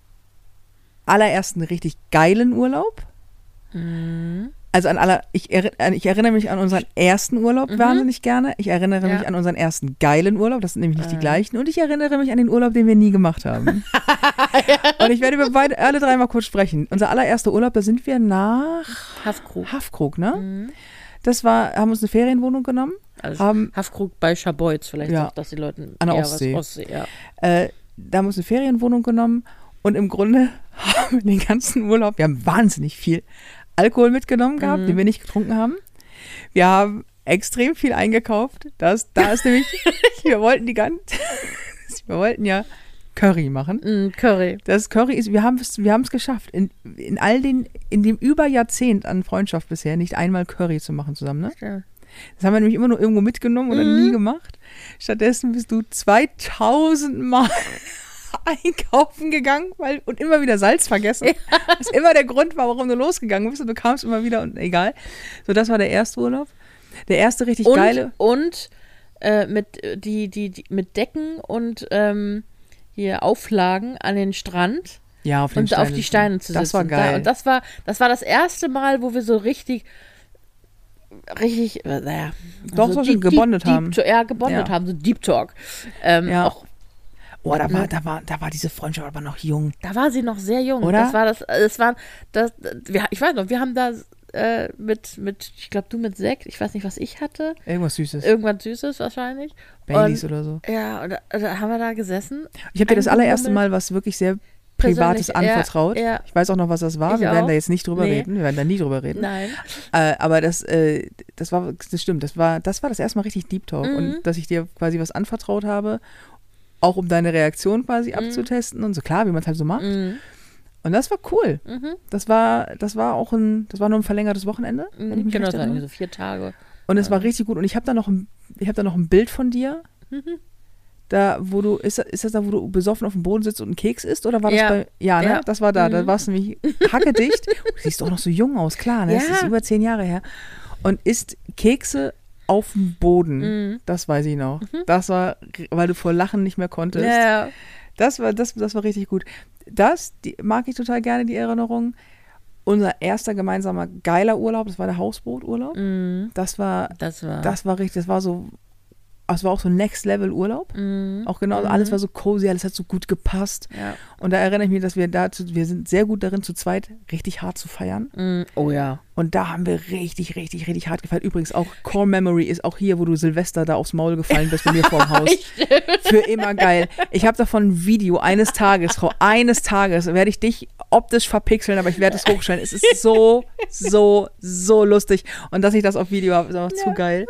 allerersten richtig geilen Urlaub. Mhm. Also an aller, ich, erinn- ich erinnere mich an unseren ersten Urlaub Mhm. wahnsinnig gerne. Ich erinnere Ja. mich an unseren ersten geilen Urlaub. Das sind nämlich nicht die Äh. gleichen. Und ich erinnere mich an den Urlaub, den wir nie gemacht haben. Und ich werde über beide, alle drei mal kurz sprechen. Unser allererster Urlaub, da sind wir nach Hafkrug. Hafkrug, ne? Mhm. Das war, haben uns eine Ferienwohnung genommen. Also Haben- Hafkrug bei Scharbeutz, vielleicht Ja. sagt das die Leute An der eher Ostsee. was Ostsee, ja. Äh, da haben wir uns eine Ferienwohnung genommen. Und im Grunde haben wir den ganzen Urlaub, wir haben wahnsinnig viel Alkohol mitgenommen gehabt, Mhm. den wir nicht getrunken haben. Wir haben extrem viel eingekauft. Das, da ist nämlich, wir wollten die ganze, wir wollten ja Curry machen. Mm, Curry. Das Curry ist, wir haben es, wir haben es geschafft, in, in all den, in dem Überjahrzehnt an Freundschaft bisher nicht einmal Curry zu machen zusammen, ne? Ja. Das haben wir nämlich immer nur irgendwo mitgenommen oder Mhm. nie gemacht. Stattdessen bist du zweitausend Mal einkaufen gegangen weil, und immer wieder Salz vergessen. Was immer der Grund war, warum du losgegangen bist und du kamst immer wieder und egal. So, das war der erste Urlaub. Der erste richtig Und, geile. und äh, mit, äh, die, die, die, mit Decken und ähm, hier Auflagen an den Strand Ja, auf den und auf die Steine zu sitzen. Das war geil. Da, und das war, das war das erste Mal, wo wir so richtig, richtig, äh, naja. Doch, so schön gebondet haben. Deep, ja, gebondet Ja. haben, so Deep Talk. Ähm, Ja. auch, Oh, da war, da war, da war diese Freundschaft aber noch jung. da war sie noch sehr jung. Oder? Das war das, das war, das, wir, ich weiß noch, wir haben da äh, mit, mit, ich glaube, du mit Sekt, ich weiß nicht, was ich hatte. Irgendwas Süßes. Irgendwas Süßes wahrscheinlich. Baileys und, oder so. Ja, und da, da haben wir da gesessen. Ich habe dir das allererste eingebummelt. Mal was wirklich sehr Privates Persönlich, ja, anvertraut. ja. Ich weiß auch noch, was das war. Ich wir werden auch. da jetzt nicht drüber Nee. reden. Wir werden da nie drüber reden. Nein. Äh, aber das, äh, das war, das stimmt, das war, das war das erste Mal richtig Deep Talk. Mhm. Und dass ich dir quasi was anvertraut habe, auch um deine Reaktion quasi Mhm. abzutesten und so klar, wie man es halt so macht. Mhm. Und das war cool. Mhm. Das war, das war auch ein, das war nur ein verlängertes Wochenende, wenn ich mich Genau, recht das waren erinnere. so vier Tage. Und es war richtig gut. Und ich habe da noch ein, ich habe da noch ein Bild von dir. Mhm. Da, wo du, ist, das- ist das da, wo du besoffen auf dem Boden sitzt und einen Keks isst? Oder war das Ja. bei, ja, ne? Ja. Das war da. Da Mhm. warst du nämlich hackedicht. Du siehst doch noch so jung aus, klar, ne? Das Ja. ist über zehn Jahre her. Und isst Kekse auf dem Boden. Mhm. Das weiß ich noch. Das war, weil du vor Lachen nicht mehr konntest. Ja. Das war, das, das war richtig gut. Das die, mag ich total gerne, die Erinnerung. Unser erster gemeinsamer geiler Urlaub, das war der Hausbooturlaub. Mhm. Das war, Das war. das war richtig, das war so, das war auch so Next-Level-Urlaub. Mhm. Auch genau, Mhm. alles war so cozy, alles hat so gut gepasst. Ja. Und da erinnere ich mich, dass wir dazu, wir sind sehr gut darin, zu zweit richtig hart zu feiern. Mhm. Oh ja. Und da haben wir richtig, richtig, richtig hart gefeiert. Übrigens auch Core Memory ist auch hier, wo du Silvester da aufs Maul gefallen bist bei mir vorm Haus. Für immer geil. Ich habe davon ein Video eines Tages, Frau, eines Tages werde ich dich optisch verpixeln, aber ich werde es hochstellen. Es ist so, so, so lustig. Und dass ich das auf Video habe, ist einfach zu geil.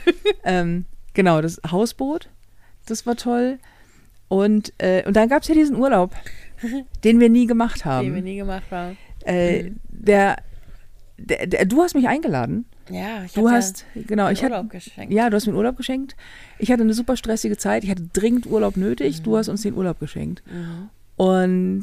Ähm, genau, das Hausboot, das war toll. Und, äh, und dann gab es ja diesen Urlaub, den wir nie gemacht haben. Den wir nie gemacht haben. Äh, Mhm. der, der, der, du hast mich eingeladen. Ja, ich Du hatte hast, genau, einen ich hatte, Urlaub geschenkt. ja, du hast mir einen Urlaub geschenkt. Ich hatte eine super stressige Zeit. Ich hatte dringend Urlaub nötig. Du hast uns den Urlaub geschenkt. Mhm. Und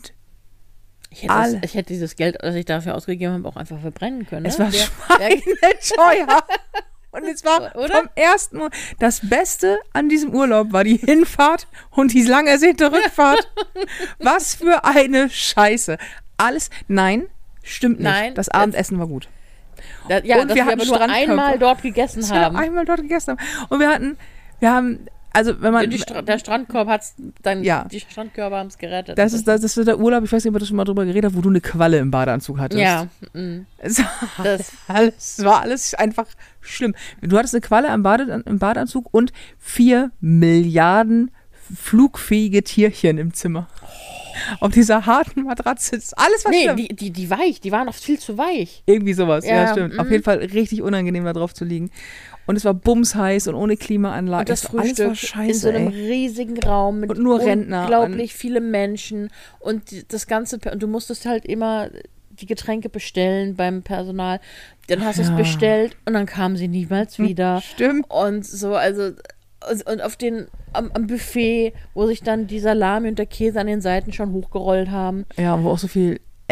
Ich hätte, das, alle- ich hätte dieses Geld, das ich dafür ausgegeben habe, auch einfach verbrennen können. es ne? war Wer- schweineteuer. Und es war Oder? vom ersten Mal. Das Beste an diesem Urlaub war die Hinfahrt und die lang ersehnte Rückfahrt. Was für eine Scheiße. Alles, nein, stimmt nicht. Nein, das das- Abendessen war gut. Da, ja, Und dass wir wir hatten aber nur Strandkörper. einmal dort gegessen Dass wir haben. einmal dort gegessen haben. Und wir hatten, wir haben, also wenn man, Die Stra der Strandkorb hat's dann, Ja. die Strandkörper haben es gerettet. das ist, das, das ist der Urlaub, ich weiß nicht, ob wir das schon mal drüber geredet haben, wo du eine Qualle im Badeanzug hattest. Ja, mm, Es war, das, alles, es war alles einfach schlimm. Du hattest eine Qualle im, Bade, im Badeanzug und vier Milliarden flugfähige Tierchen im Zimmer. Auf dieser harten Matratze. Das ist alles was nee, schlimm. die, die, die weich, die waren oft viel zu weich. Irgendwie sowas, ja, Ja, stimmt. Auf mhm. jeden Fall richtig unangenehm, da drauf zu liegen. Und es war bumsheiß und ohne Klimaanlage. Und das Es war- alles war Frühstück scheiße, in so einem ey. riesigen Raum mit Und nur Rentner unglaublich viele Menschen und die, das ganze, Per- und du musstest halt immer die Getränke bestellen beim Personal. Dann hast du Ja. es bestellt und dann kamen sie niemals wieder. Stimmt. Und so, also und und auf den am, am Buffet, wo sich dann die Salami und der Käse an den Seiten schon hochgerollt haben. Ja, wo auch so viel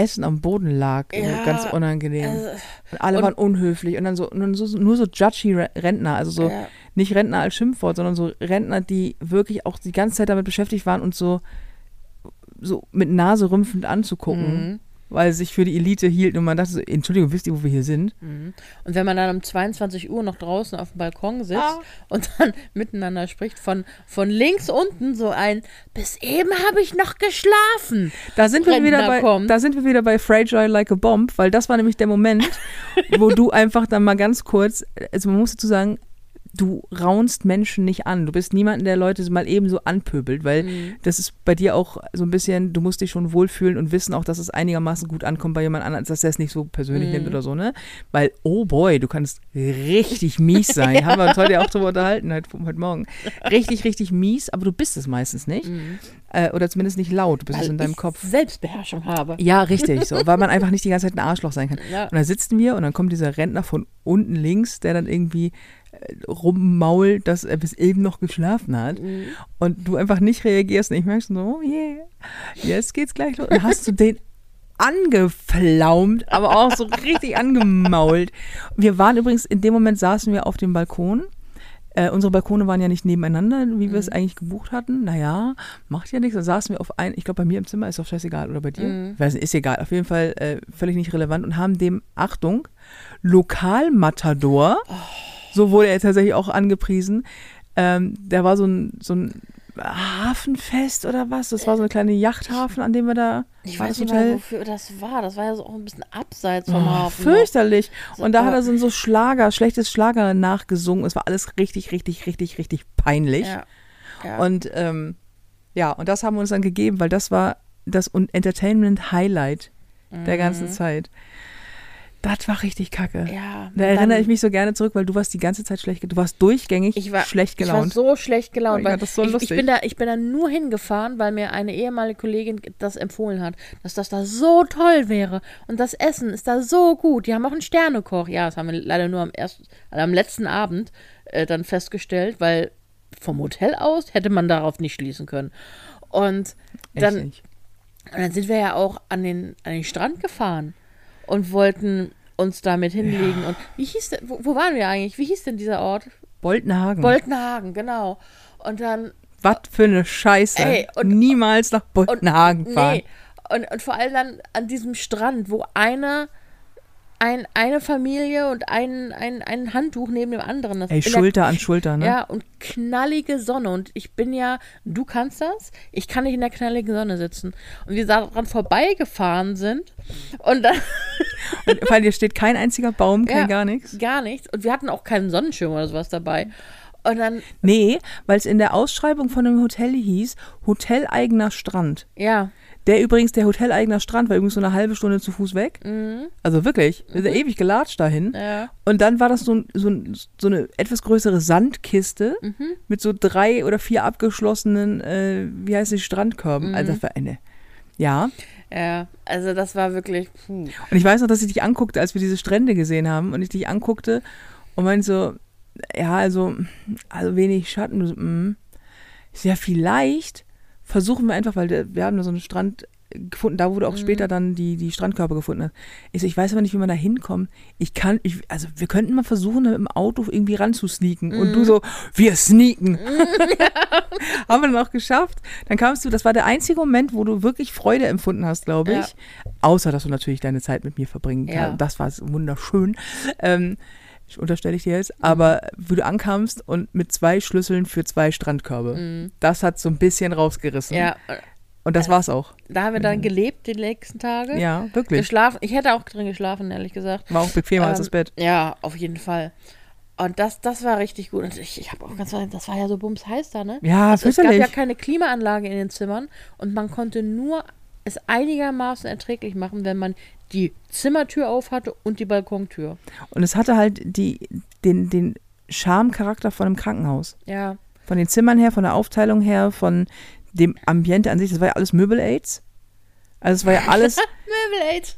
Essen am Boden lag. Ja, ganz unangenehm. Also, und alle und- waren unhöflich. Und dann so, und dann so nur so judgy Re- Rentner. Also so Ja. nicht Rentner als Schimpfwort, sondern so Rentner, die wirklich auch die ganze Zeit damit beschäftigt waren, uns so, so mit Nase rümpfend anzugucken. Mhm. Weil sie sich für die Elite hielten und man dachte so, Entschuldigung, wisst ihr, wo wir hier sind? Mhm. Und wenn man dann um zweiundzwanzig Uhr noch draußen auf dem Balkon sitzt Ah. und dann miteinander spricht, von, von links unten so ein, bis eben habe ich noch geschlafen. Da sind wir wieder Rentner bei, kommt. da sind wir wieder bei Fragile Like a Bomb, weil das war nämlich der Moment, wo du einfach dann mal ganz kurz, also man muss dazu sagen, du raunst Menschen nicht an. Du bist niemanden, der Leute mal eben so anpöbelt, weil Mhm. das ist bei dir auch so ein bisschen, du musst dich schon wohlfühlen und wissen auch, dass es einigermaßen gut ankommt bei jemand anderem, dass er es nicht so persönlich Mhm. nimmt oder so, ne? Weil, oh boy, du kannst richtig mies sein. Haben wir uns heute ja auch drüber unterhalten, heute, heute Morgen. Richtig, richtig mies, aber du bist es meistens nicht. Mhm. Äh, oder zumindest nicht laut, du bist Weil es in deinem ich Kopf. Selbstbeherrschung habe. Ja, richtig, so, weil man einfach nicht die ganze Zeit ein Arschloch sein kann. Ja. Und da sitzen wir und dann kommt dieser Rentner von unten links, der dann irgendwie äh, rummault, dass er bis eben noch geschlafen hat. Mhm. Und du einfach nicht reagierst. Und ich merke so, oh yeah, jetzt geht's gleich los. Und hast du den angeflaumt, aber auch so richtig angemault. Wir waren übrigens, in dem Moment saßen wir auf dem Balkon. Äh, unsere Balkone waren ja nicht nebeneinander, wie wir es eigentlich gebucht hatten. Naja, macht ja nichts. Dann saßen wir auf ein, ich glaube bei mir im Zimmer, ist doch scheißegal, oder bei dir? Mhm. Ich weiß nicht, ist egal. Auf jeden Fall äh, völlig nicht relevant und haben dem, Achtung, Lokalmatador, so wurde er tatsächlich auch angepriesen. Ähm, der war so ein, so ein Hafenfest oder was? Das war so eine kleine Yachthafen, an dem wir da, Ich war weiß das nicht Hotel? mal, wofür das war. Das war ja so auch ein bisschen abseits vom Oh, Hafen. fürchterlich. Und da So, hat er so, so Schlager, schlechtes Schlager nachgesungen. Es war alles richtig, richtig, richtig, richtig peinlich. Ja. Ja. Und ähm, ja, und das haben wir uns dann gegeben, weil das war das Un- Entertainment-Highlight der ganzen Zeit. Das war richtig kacke. ja, Da erinnere dann- ich mich so gerne zurück, weil du warst die ganze Zeit schlecht, du warst durchgängig Ich war, schlecht ich war gelaunt. so schlecht gelaunt. Ich Weil fand das so ich, ich, lustig. bin da, ich bin da nur hingefahren, weil mir eine ehemalige Kollegin das empfohlen hat, dass das da so toll wäre. Und das Essen ist da so gut. Die haben auch einen Sternekoch. Ja, das haben wir leider nur am, ersten, also am letzten Abend äh, dann festgestellt, weil vom Hotel aus hätte man darauf nicht schließen können. Und dann, Echt nicht. und dann sind wir ja auch an den, an den Strand gefahren und wollten uns damit hinlegen. Und wie hieß denn, wo, wo waren wir eigentlich? Wie hieß denn dieser Ort? Boltenhagen. Boltenhagen, genau. Und dann, Was für eine Scheiße. Ey, und- Niemals nach Boltenhagen fahren. nee, und, und vor allem dann an diesem Strand, wo eine, ein, eine Familie und ein, ein, ein Handtuch neben dem anderen. Das Ey, in der- Schulter an Schulter, ne? Ja, und knallige Sonne. Und ich bin ja, du kannst das, ich kann nicht in der knalligen Sonne sitzen. Und wir daran vorbeigefahren sind und dann Und vor allem, hier steht kein einziger Baum, kein Ja. gar nichts. gar nichts. Und wir hatten auch keinen Sonnenschirm oder sowas dabei. Und dann, Nee, weil es in der Ausschreibung von dem Hotel hieß, hoteleigener Strand. ja, Der übrigens, der hoteleigener Strand war übrigens so eine halbe Stunde zu Fuß weg. Also wirklich, wir sind ewig gelatscht dahin. Mhm. ja. Und dann war das so, ein- so, ein- so eine etwas größere Sandkiste Mhm. mit so drei oder vier abgeschlossenen, äh, wie heißt die, Strandkörben. Mhm. Also das war eine. Ja. Ja, also das war wirklich, puh. Und ich weiß noch, dass ich dich anguckte, als wir diese Strände gesehen haben und ich dich anguckte und meinte so, ja, also, also wenig Schatten. Du so, mm. Ich so, ja, vielleicht versuchen wir einfach, weil der, wir haben da so einen Strand gefunden, da wurde auch später dann die, die Strandkörper gefunden. Hat. Ich so, ich weiß aber nicht, wie man da hinkommt. Ich kann, ich, also wir könnten mal versuchen, da mit dem Auto irgendwie ranzusneaken. Und du so, wir sneaken. Haben wir dann auch geschafft. Dann kamst du, das war der einzige Moment, wo du wirklich Freude empfunden hast, glaube ich. Ja. Außer, dass du natürlich deine Zeit mit mir verbringen Ja. kannst. Das war wunderschön. Ähm, unterstelle ich dir jetzt, aber wie du ankamst und mit zwei Schlüsseln für zwei Strandkörbe. Das hat so ein bisschen rausgerissen. Ja, Und das war's auch. da haben wir dann gelebt die nächsten Tage. Ja, wirklich. Geschlafen. Ich hätte auch drin geschlafen, ehrlich gesagt. War auch bequemer als Ähm, das Bett. Ja, auf jeden Fall. Und das, das war richtig gut. Und ich, ich habe auch ganz, das war ja so bumsheiß da, ne? Ja, also es gab fürchterlich. ja keine Klimaanlage in den Zimmern und man konnte nur es einigermaßen erträglich machen, wenn man die Zimmertür auf hatte und die Balkontür. Und es hatte halt die, den, den Charme-Charakter von einem Krankenhaus. Ja. Von den Zimmern her, von der Aufteilung her, von dem Ambiente an sich. Das war ja alles Möbel-Aids. Also es war ja alles, Möbel-Aids.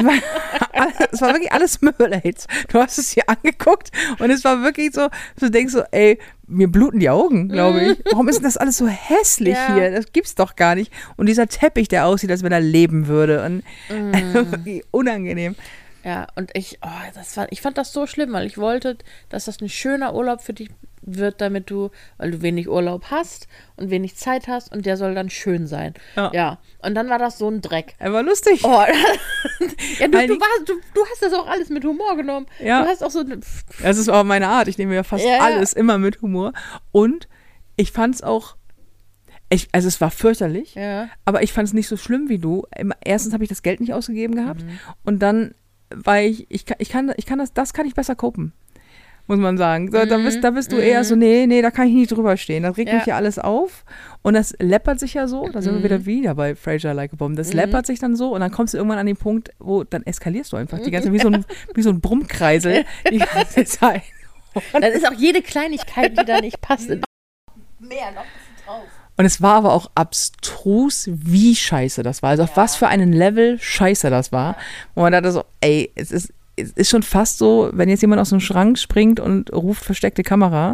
es war wirklich alles Möbel-Aids. Du hast es hier angeguckt und es war wirklich so, du denkst so, ey, mir bluten die Augen, glaube ich. Warum ist denn das alles so hässlich Ja. hier? Das gibt's doch gar nicht. Und dieser Teppich, der aussieht, als wenn er leben würde. Und Mm. wirklich unangenehm. Ja, und ich, oh, das war, ich fand das so schlimm, weil ich wollte, dass das ein schöner Urlaub für dich wird, damit du, weil du wenig Urlaub hast und wenig Zeit hast und der soll dann schön sein. Ja. Ja. Und dann war das so ein Dreck. Er war lustig. Oh, ja, du, Weil du, die- warst, du, du hast das auch alles mit Humor genommen. Ja. Du hast auch so eine, Das ist auch meine Art. Ich nehme ja fast Ja, ja. alles immer mit Humor. Und ich fand es auch, ich, also es war fürchterlich, ja. aber ich fand es nicht so schlimm wie du. Im- Erstens habe ich das Geld nicht ausgegeben gehabt und dann war ich, ich kann, ich kann, ich kann das, das kann ich besser kopen, muss man sagen. So, da, bist, da bist du eher so, nee, nee, da kann ich nicht drüber stehen. Das regt Ja. mich ja alles auf und das läppert sich ja so, da sind wir wieder wieder bei Frasier Like a Bomb. Das läppert sich dann so und dann kommst du irgendwann an den Punkt, wo dann eskalierst du einfach die ganze, wie so ein, wie so ein Brummkreisel die ganze Zeit. Dann ist auch jede Kleinigkeit, die da nicht passt. Mehr, noch ein bisschen drauf. Und es war aber auch abstrus, wie scheiße das war. Also auf was für einen Level scheiße das war. Wo man dachte so, ey, es ist, es ist schon fast so, wenn jetzt jemand aus dem Schrank springt und ruft versteckte Kamera,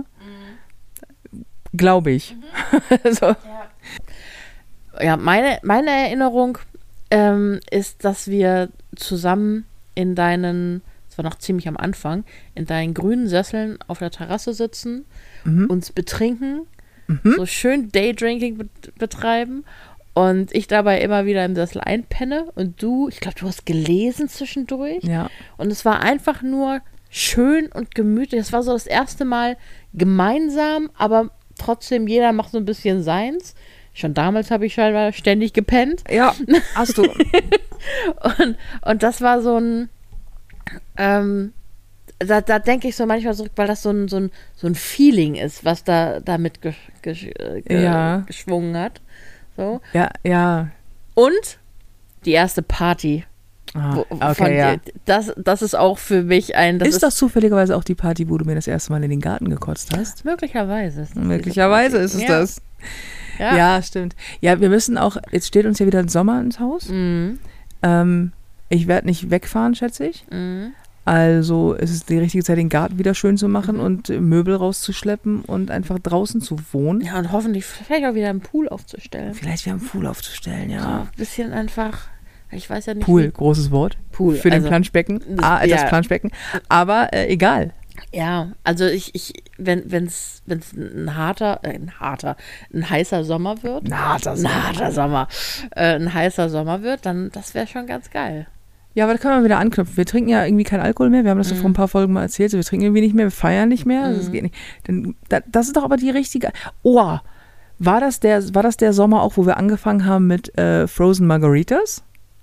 glaube ich. so. Ja, meine, meine Erinnerung ähm, ist, dass wir zusammen in deinen, das war noch ziemlich am Anfang, in deinen grünen Sesseln auf der Terrasse sitzen, Mhm. uns betrinken, so schön Daydrinking bet- betreiben und ich dabei immer wieder im Sessel einpenne und du, ich glaube, du hast gelesen zwischendurch Ja. und es war einfach nur schön und gemütlich. Es war so das erste Mal gemeinsam, aber trotzdem jeder macht so ein bisschen seins. Schon damals habe ich scheinbar ständig gepennt. Ja, hast du. Und, und das war so ein, ähm, da, da denke ich so manchmal zurück, weil das so ein, so ein, so ein Feeling ist, was da damit gesch, gesch, äh, ge, Ja. geschwungen hat. So. Ja, ja. Und die erste Party. Ah, Wo, okay, von, ja. das, das ist auch für mich ein... Das ist das zufälligerweise auch die Party, wo du mir das erste Mal in den Garten gekotzt hast? Möglicherweise. Ist das Möglicherweise diese ist es Party. das. Ja. ja. Ja, stimmt. Ja, wir müssen auch, jetzt steht uns ja wieder ein Sommer ins Haus. Mhm. Ähm, ich werde nicht wegfahren, schätze ich. Mhm. Also es ist die richtige Zeit, den Garten wieder schön zu machen Mhm. und äh, Möbel rauszuschleppen und einfach draußen zu wohnen. Ja, und hoffentlich vielleicht auch wieder einen Pool aufzustellen. Vielleicht wieder einen Pool aufzustellen, So ja. ein bisschen einfach, ich weiß ja nicht. Pool, wie- großes Wort. Pool. Für den also, Planschbecken. das- Ah, das ja. Planschbecken. Aber äh, egal. Ja, also ich, ich wenn es wenn's ein harter, äh, ein harter, ein heißer Sommer wird. Ein harter Ein Sommer. harter Sommer. Äh, ein heißer Sommer wird, dann das wäre schon ganz geil. Ja, aber da können wir wieder anknüpfen. Wir trinken ja irgendwie keinen Alkohol mehr. Wir haben das Mhm. so vor ein paar Folgen mal erzählt. So, wir trinken irgendwie nicht mehr, wir feiern nicht mehr. Das Mhm. geht nicht. Denn, da, das ist doch aber die richtige. Oh, war das der, war das der Sommer auch, wo wir angefangen haben mit äh, Frozen Margaritas?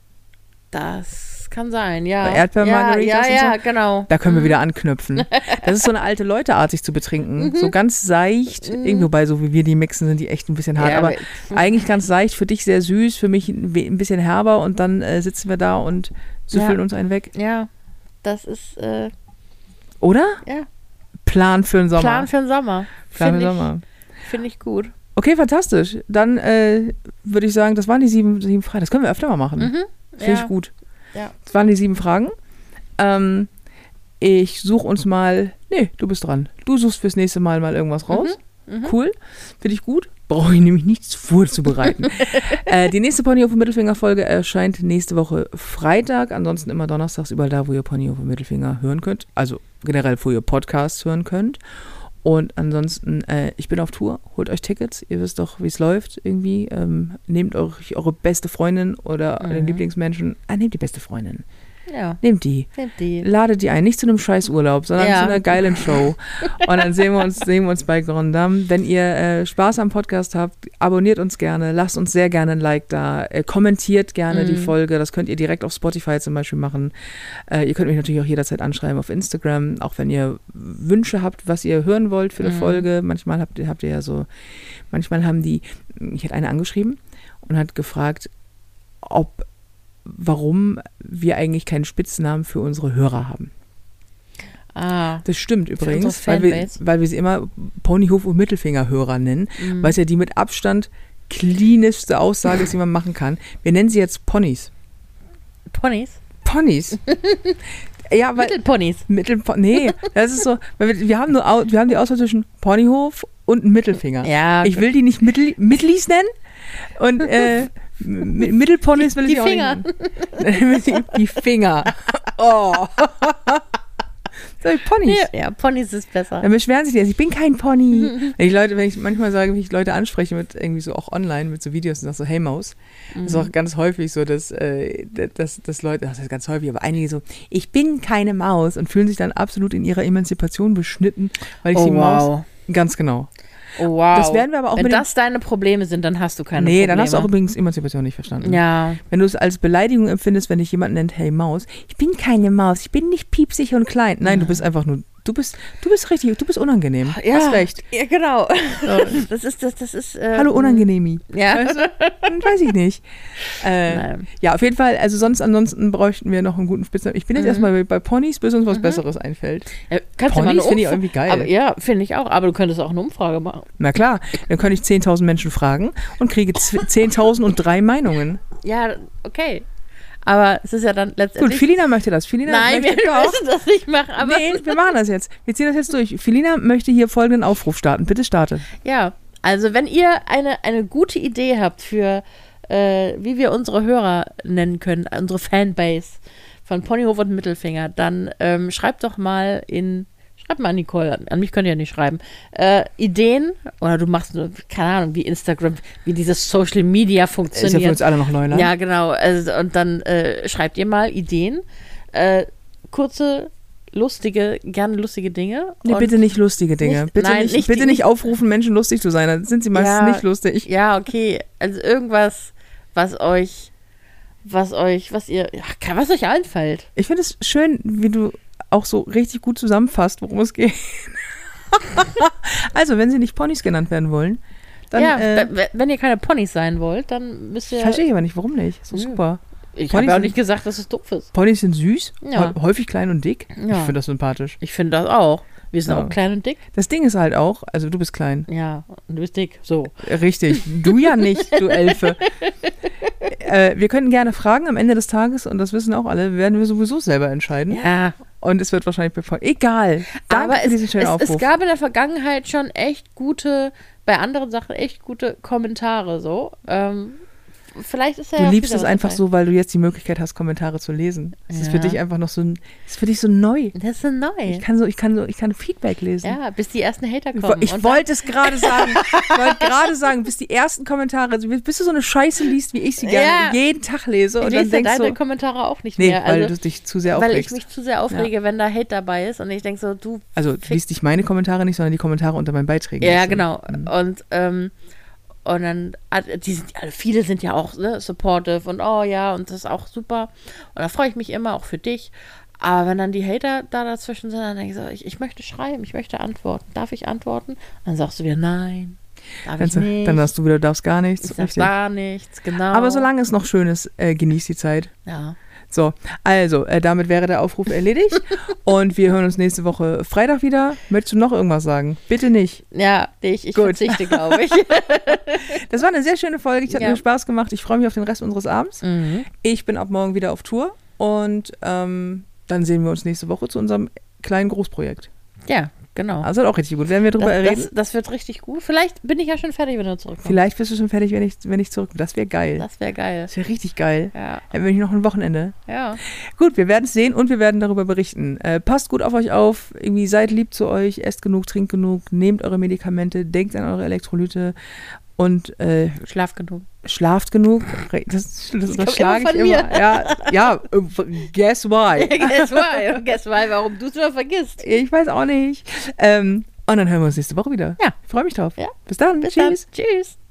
Das kann sein, ja. Bei Erdbeermargaritas Ja, und ja, so? ja, genau. Da können wir wieder anknüpfen. Das ist so eine alte Leute-Art, sich zu betrinken. Mhm. So ganz seicht. Irgendwie, wobei, so wie wir die mixen, sind die echt ein bisschen hart. Ja, aber aber- eigentlich ganz seicht. Für dich sehr süß, für mich ein we- ein bisschen herber. Und dann äh, sitzen wir da und süffeln Ja. uns einen weg. Ja, das ist äh, Oder? ja, Plan für den Sommer. Plan für den Sommer. Plan für Finde den Sommer. ich, find ich gut. Okay, fantastisch. Dann äh, würde ich sagen, das waren die sieben, sieben Fragen. Das können wir öfter mal machen. Mhm. Finde Ja. ich gut. Ja. Das waren die sieben Fragen. Ähm, ich suche uns mal. Nee, du bist dran. Du suchst fürs nächste Mal mal irgendwas raus. Mhm. Cool. Finde ich gut. Brauche ich nämlich nichts vorzubereiten. äh, die nächste Pony auf dem Mittelfinger-Folge erscheint nächste Woche Freitag. Ansonsten immer donnerstags überall da, wo ihr Pony auf dem Mittelfinger hören könnt. Also generell, wo ihr Podcasts hören könnt. Und ansonsten, äh, ich bin auf Tour, holt euch Tickets, ihr wisst doch, wie es läuft irgendwie. Ähm, nehmt euch eure beste Freundin oder Mhm. den Lieblingsmenschen. Ah, nehmt die beste Freundin. Ja, Nehmt die. nehmt die. Ladet die ein, nicht zu einem Scheißurlaub, sondern Ja. zu einer geilen Show. Und dann sehen wir uns, sehen wir uns bei Grand Dame. Wenn ihr äh, Spaß am Podcast habt, abonniert uns gerne, lasst uns sehr gerne ein Like da, äh, kommentiert gerne Mhm. die Folge. Das könnt ihr direkt auf Spotify zum Beispiel machen. Äh, ihr könnt mich natürlich auch jederzeit anschreiben auf Instagram, auch wenn ihr Wünsche habt, was ihr hören wollt für eine Mhm. Folge. Manchmal habt ihr, habt ihr ja so, manchmal haben die, ich hatte eine angeschrieben und hat gefragt, ob warum wir eigentlich keinen Spitznamen für unsere Hörer haben. Ah, Das stimmt unsere übrigens, weil wir, Fanbase? weil wir sie immer Ponyhof und Mittelfingerhörer nennen, mhm. weil es ja die mit Abstand klinischste Aussage ist, die man machen kann. Wir nennen sie jetzt Ponys. Ponys? Ponys. Ja, weil, Mittelponys. Mittelpo- nee, das ist so, weil wir, wir haben nur Au- wir haben die Auswahl zwischen Ponyhof und Mittelfinger. Ja. Ich will die nicht Mittel, Mittlis nennen und äh, M- Mittelponys will ich Die auch Finger. nicht nennen. Die Finger. Oh. Sag ich, Ponys. Ja, ja, Ponys ist besser. Dann beschweren sich die, ich bin kein Pony. Wenn ich Leute, wenn ich manchmal sage, wie ich Leute anspreche mit irgendwie so auch online mit so Videos und sage so, hey Maus, das ist auch ganz häufig so, dass, äh, dass, dass Leute, das ist ganz häufig, aber einige so, ich bin keine Maus und fühlen sich dann absolut in ihrer Emanzipation beschnitten, weil ich Oh, die Maus, wow. ganz genau. Oh, wow. Das werden wir aber auch Wenn mit dem- das deine Probleme sind, dann hast du keine Nee, Probleme. dann hast du auch übrigens Emanzipation nicht verstanden. Ja. Wenn du es als Beleidigung empfindest, wenn dich jemand nennt, hey Maus, ich bin keine Maus, ich bin nicht piepsig und klein. Nein, du bist einfach nur, du bist, du bist richtig, du bist unangenehm. Ja, Hast recht. Ja, genau. Das ist, das, das ist. Äh, Hallo Unangenehmi. Ja. Weißt du? Hm, weiß ich nicht. Äh, Nein. ja, auf jeden Fall, also sonst ansonsten bräuchten wir noch einen guten Spitznamen. Ich bin jetzt Mhm. erstmal bei, bei Ponys, bis uns was Besseres einfällt. Ja, kannst du mal eine Ponys finde ich Umfra- irgendwie geil. Aber, ja, finde ich auch. Aber du könntest auch eine Umfrage machen. Na klar, dann könnte ich zehntausend Menschen fragen und kriege z- zehntausend und drei Meinungen. Ja, okay. Aber es ist ja dann Gut, letztendlich. Felina möchte das. Felina Nein, wir möchte auch. müssen das nicht machen. Aber Nee, wir machen das jetzt. Wir ziehen das jetzt durch. Felina möchte hier folgenden Aufruf starten. Bitte starte. ja, also wenn ihr eine, eine gute Idee habt für, äh, wie wir unsere Hörer nennen können, unsere Fanbase von Ponyhof und Mittelfinger, dann ähm, schreibt doch mal in, schreibt mal an Nicole, an, an mich könnt ihr ja nicht schreiben, äh, Ideen, oder du machst, nur, keine Ahnung, wie Instagram, wie dieses Social Media Ist ja für funktioniert. uns alle noch Neuland. Ja, genau. Also, und dann äh, schreibt ihr mal Ideen, äh, kurze, lustige, gerne lustige Dinge. Nee, und bitte nicht lustige Dinge. Nicht- bitte nein, nicht, nicht bitte die- nicht aufrufen, Menschen lustig zu sein. Dann sind sie meistens Ja. nicht lustig. Ja, okay. Also irgendwas, was euch, was euch, was ihr, ja, was euch einfällt. Ich finde es schön, wie du auch so richtig gut zusammenfasst, worum es geht. Also, wenn sie nicht Ponys genannt werden wollen, dann ja, äh, w- wenn ihr keine Ponys sein wollt, dann müsst ihr. verstehe ich aber nicht, warum nicht. So Ja. super. Ich Ponys habe ja auch sind- nicht gesagt, dass es doof ist. Ponys sind süß, Ja. hä- häufig klein und dick. Ja. Ich finde das sympathisch. Ich finde das auch. Wir sind Ja. auch klein und dick. Das Ding ist halt auch, also du bist klein. Ja, und du bist dick. So. Richtig. Du ja nicht, du Elfe. äh, wir können gerne fragen am Ende des Tages, und das wissen auch alle, werden wir sowieso selber entscheiden. Ja. Und es wird wahrscheinlich befolgt. Egal. Danke Aber für diesen es, schönen es, Aufruf. es gab in der Vergangenheit schon echt gute, bei anderen Sachen echt gute Kommentare so. Ähm, vielleicht ist ja Du auch liebst wieder es was einfach dabei. so, weil du jetzt die Möglichkeit hast, Kommentare zu lesen. Es ist für Ja. dich einfach noch so ein, es ist für dich so neu. Das ist so neu. Ich kann so, ich kann so, ich kann Feedback lesen. Ja, bis die ersten Hater Ich, kommen. wo- ich Und wollte es gerade sagen. Ich wollte gerade sagen, bis die ersten Kommentare, also bis du so eine Scheiße liest, wie ich sie gerne Ja. jeden Tag lese dann, und ich dann lese denkst deine du, Kommentare auch nicht nee, mehr. weil Also, du dich zu sehr weil ich aufregst. mich zu sehr aufrege, wenn da Hate dabei ist und ich denke so, du. Also du liest nicht meine Kommentare nicht, sondern die Kommentare unter meinen Beiträgen. Ja, Also, genau. mhm. Und, ähm, und dann, ah, die sind, also viele sind ja auch ne, supportive und oh ja, und das ist auch super. Und da freue ich mich immer, auch für dich. Aber wenn dann die Hater da dazwischen sind, dann denke ich so, ich, ich möchte schreiben, ich möchte antworten. Darf ich antworten? Und dann sagst du wieder, nein, darf Dann, ich nicht. dann sagst du wieder, du darfst gar nichts. ich darf Richtig. gar nichts, genau. Aber solange es noch schön ist, äh, genieß die Zeit. Ja. So, also, äh, damit wäre der Aufruf erledigt. Und wir hören uns nächste Woche Freitag wieder. Möchtest du noch irgendwas sagen? Bitte nicht. Ja, ich, ich Gut. verzichte, glaube ich. Das war eine sehr schöne Folge. Es hat Ja. mir Spaß gemacht. Ich freue mich auf den Rest unseres Abends. mhm. Ich bin ab morgen wieder auf Tour. Und ähm, dann sehen wir uns nächste Woche zu unserem kleinen Großprojekt. Ja, genau. Also wird auch richtig gut. Werden wir drüber das, reden? das, das wird richtig gut. Vielleicht bin ich ja schon fertig, wenn du zurückkommst. Vielleicht bist du schon fertig, wenn ich, wenn ich zurück bin. Das wäre geil. Das wäre geil. Das wäre richtig geil. Ja, Dann bin ich noch ein Wochenende. ja. Gut, wir werden es sehen und wir werden darüber berichten. Äh, passt gut auf euch auf, irgendwie seid lieb zu euch, esst genug, trinkt genug, nehmt eure Medikamente, denkt an eure Elektrolyte und äh, Schlaf genug. schlaft genug. Das, das, das kommt schlage immer ich von immer. Ja, ja, äh, guess why? Guess why? Guess why, warum du es immer vergisst. Ich weiß auch nicht. Ähm, und dann hören wir uns nächste Woche wieder. Ja. Ich freue mich drauf. Ja. Bis dann. Bis Tschüss. dann. Tschüss.